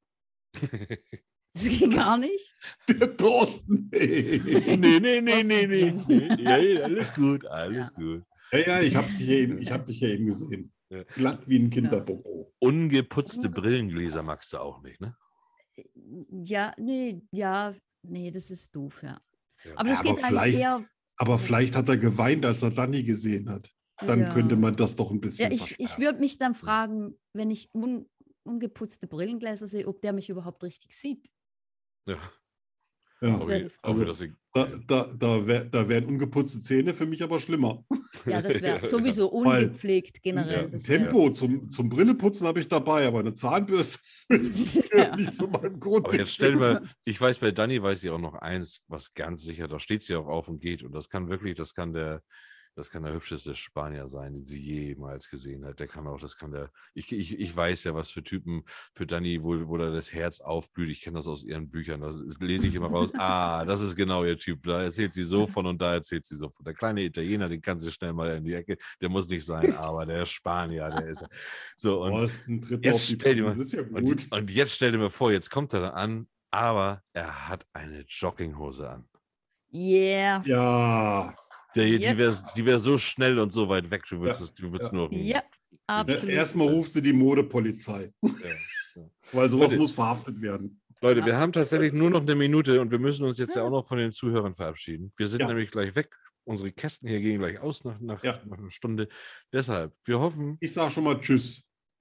Das geht gar nicht. Der Thorsten. nee, nee, nee, nee, nee, nee. Was? Ja, ja, alles gut, alles gut. Ja, ja, ich habe ich hab dich ja eben gesehen. Ja. Glatt wie ein Kinderpopo. Ungeputzte Brillengläser magst du auch nicht, ne? Ja, nee, ja, nee, das ist doof, ja. Ja. Aber das Ja, aber geht eigentlich vielleicht- eher. Aber vielleicht hat er geweint, als er Dani gesehen hat. Dann Ja. könnte man das doch ein bisschen Ja, ich, ich verschärfen. würde mich dann fragen, wenn ich un, ungeputzte Brillengläser sehe, ob der mich überhaupt richtig sieht. Ja. Ja, Das Auch wäre wieder- die auch Frage. wieder das ich- da, da, da, wär, da wären ungeputzte Zähne für mich aber schlimmer. Ja, das Ja, wäre ja. sowieso Weil- ungepflegt generell. Ja, das wär- Tempo zum, zum Brilleputzen habe ich dabei, aber eine Zahnbürste gehört nicht zu meinem Grund. Aber jetzt stell dir mal, ich weiß, bei Dani weiß sie auch noch eins, was ganz sicher, da steht sie auch auf und geht. Und das kann wirklich, das kann der, das kann der hübscheste Spanier sein, den sie jemals gesehen hat. Der kann auch, das kann der, ich, ich, ich weiß ja, was für Typen für Dani, wo, wo da das Herz aufblüht. Ich kenne das aus ihren Büchern. Da lese ich immer raus. Ah, das ist genau ihr Typ. Da erzählt sie so von und da erzählt sie so von. Der kleine Italiener, den kann sie schnell mal in die Ecke. Der muss nicht sein, aber der Spanier, der ist. So, und Thorsten tritt jetzt auf die stell dir Tube, mal- das ist ja gut. Und, und jetzt stell dir mal vor, jetzt kommt er da an, aber er hat eine Jogginghose an. Yeah. Ja, Der, Die Yep. wäre die wär so schnell und so weit weg, du würdest, Ja, es, du würdest ja. nur. Ja, absolut. erstmal ruft sie die Modepolizei, Ja, ja. weil sowas Leute. muss verhaftet werden. Leute, Ja. wir haben tatsächlich nur noch eine Minute und wir müssen uns jetzt ja auch noch von den Zuhörern verabschieden. Wir sind Ja. nämlich gleich weg. Unsere Kästen hier gehen gleich aus nach, nach, Ja. nach einer Stunde. Deshalb, wir hoffen, Ich sage schon mal Tschüss.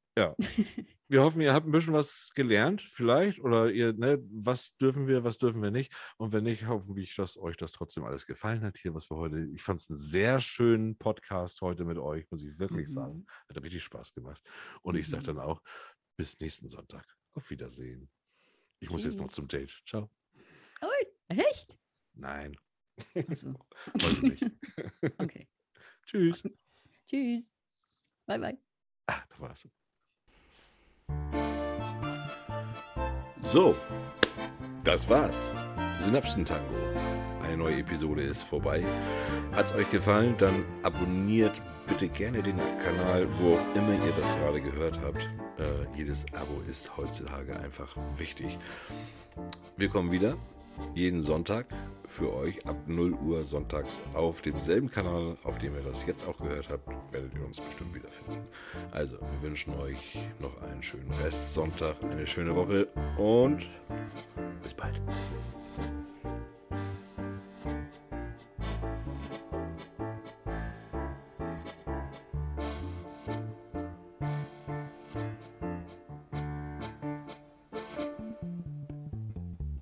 wir hoffen, ihr habt ein bisschen was gelernt, vielleicht, oder ihr, ne, was dürfen wir, was dürfen wir nicht. Und wenn nicht, hoffen wir, dass euch das trotzdem alles gefallen hat hier, was wir heute. Ich fand es einen sehr schönen Podcast heute mit euch, muss ich wirklich Mhm. sagen. Hat richtig Spaß gemacht. Und ich sage Mhm. dann auch, bis nächsten Sonntag. Auf Wiedersehen. Ich muss jetzt noch Tschüss. zum Date. Ciao. Ui, echt? Nein, Also, heute nicht. okay. Tschüss. Tschüss. Bye, bye. Ah, da war's. So, das war's. Synapsentango. Eine neue Episode ist vorbei. Hat's euch gefallen, dann abonniert bitte gerne den Kanal, wo auch immer ihr das gerade gehört habt. Äh, jedes Abo ist heutzutage einfach wichtig. Wir kommen wieder jeden Sonntag für euch ab null Uhr sonntags auf demselben Kanal, auf dem ihr das jetzt auch gehört habt, werdet ihr uns bestimmt wiederfinden. Also, wir wünschen euch noch einen schönen Restsonntag, eine schöne Woche und bis bald.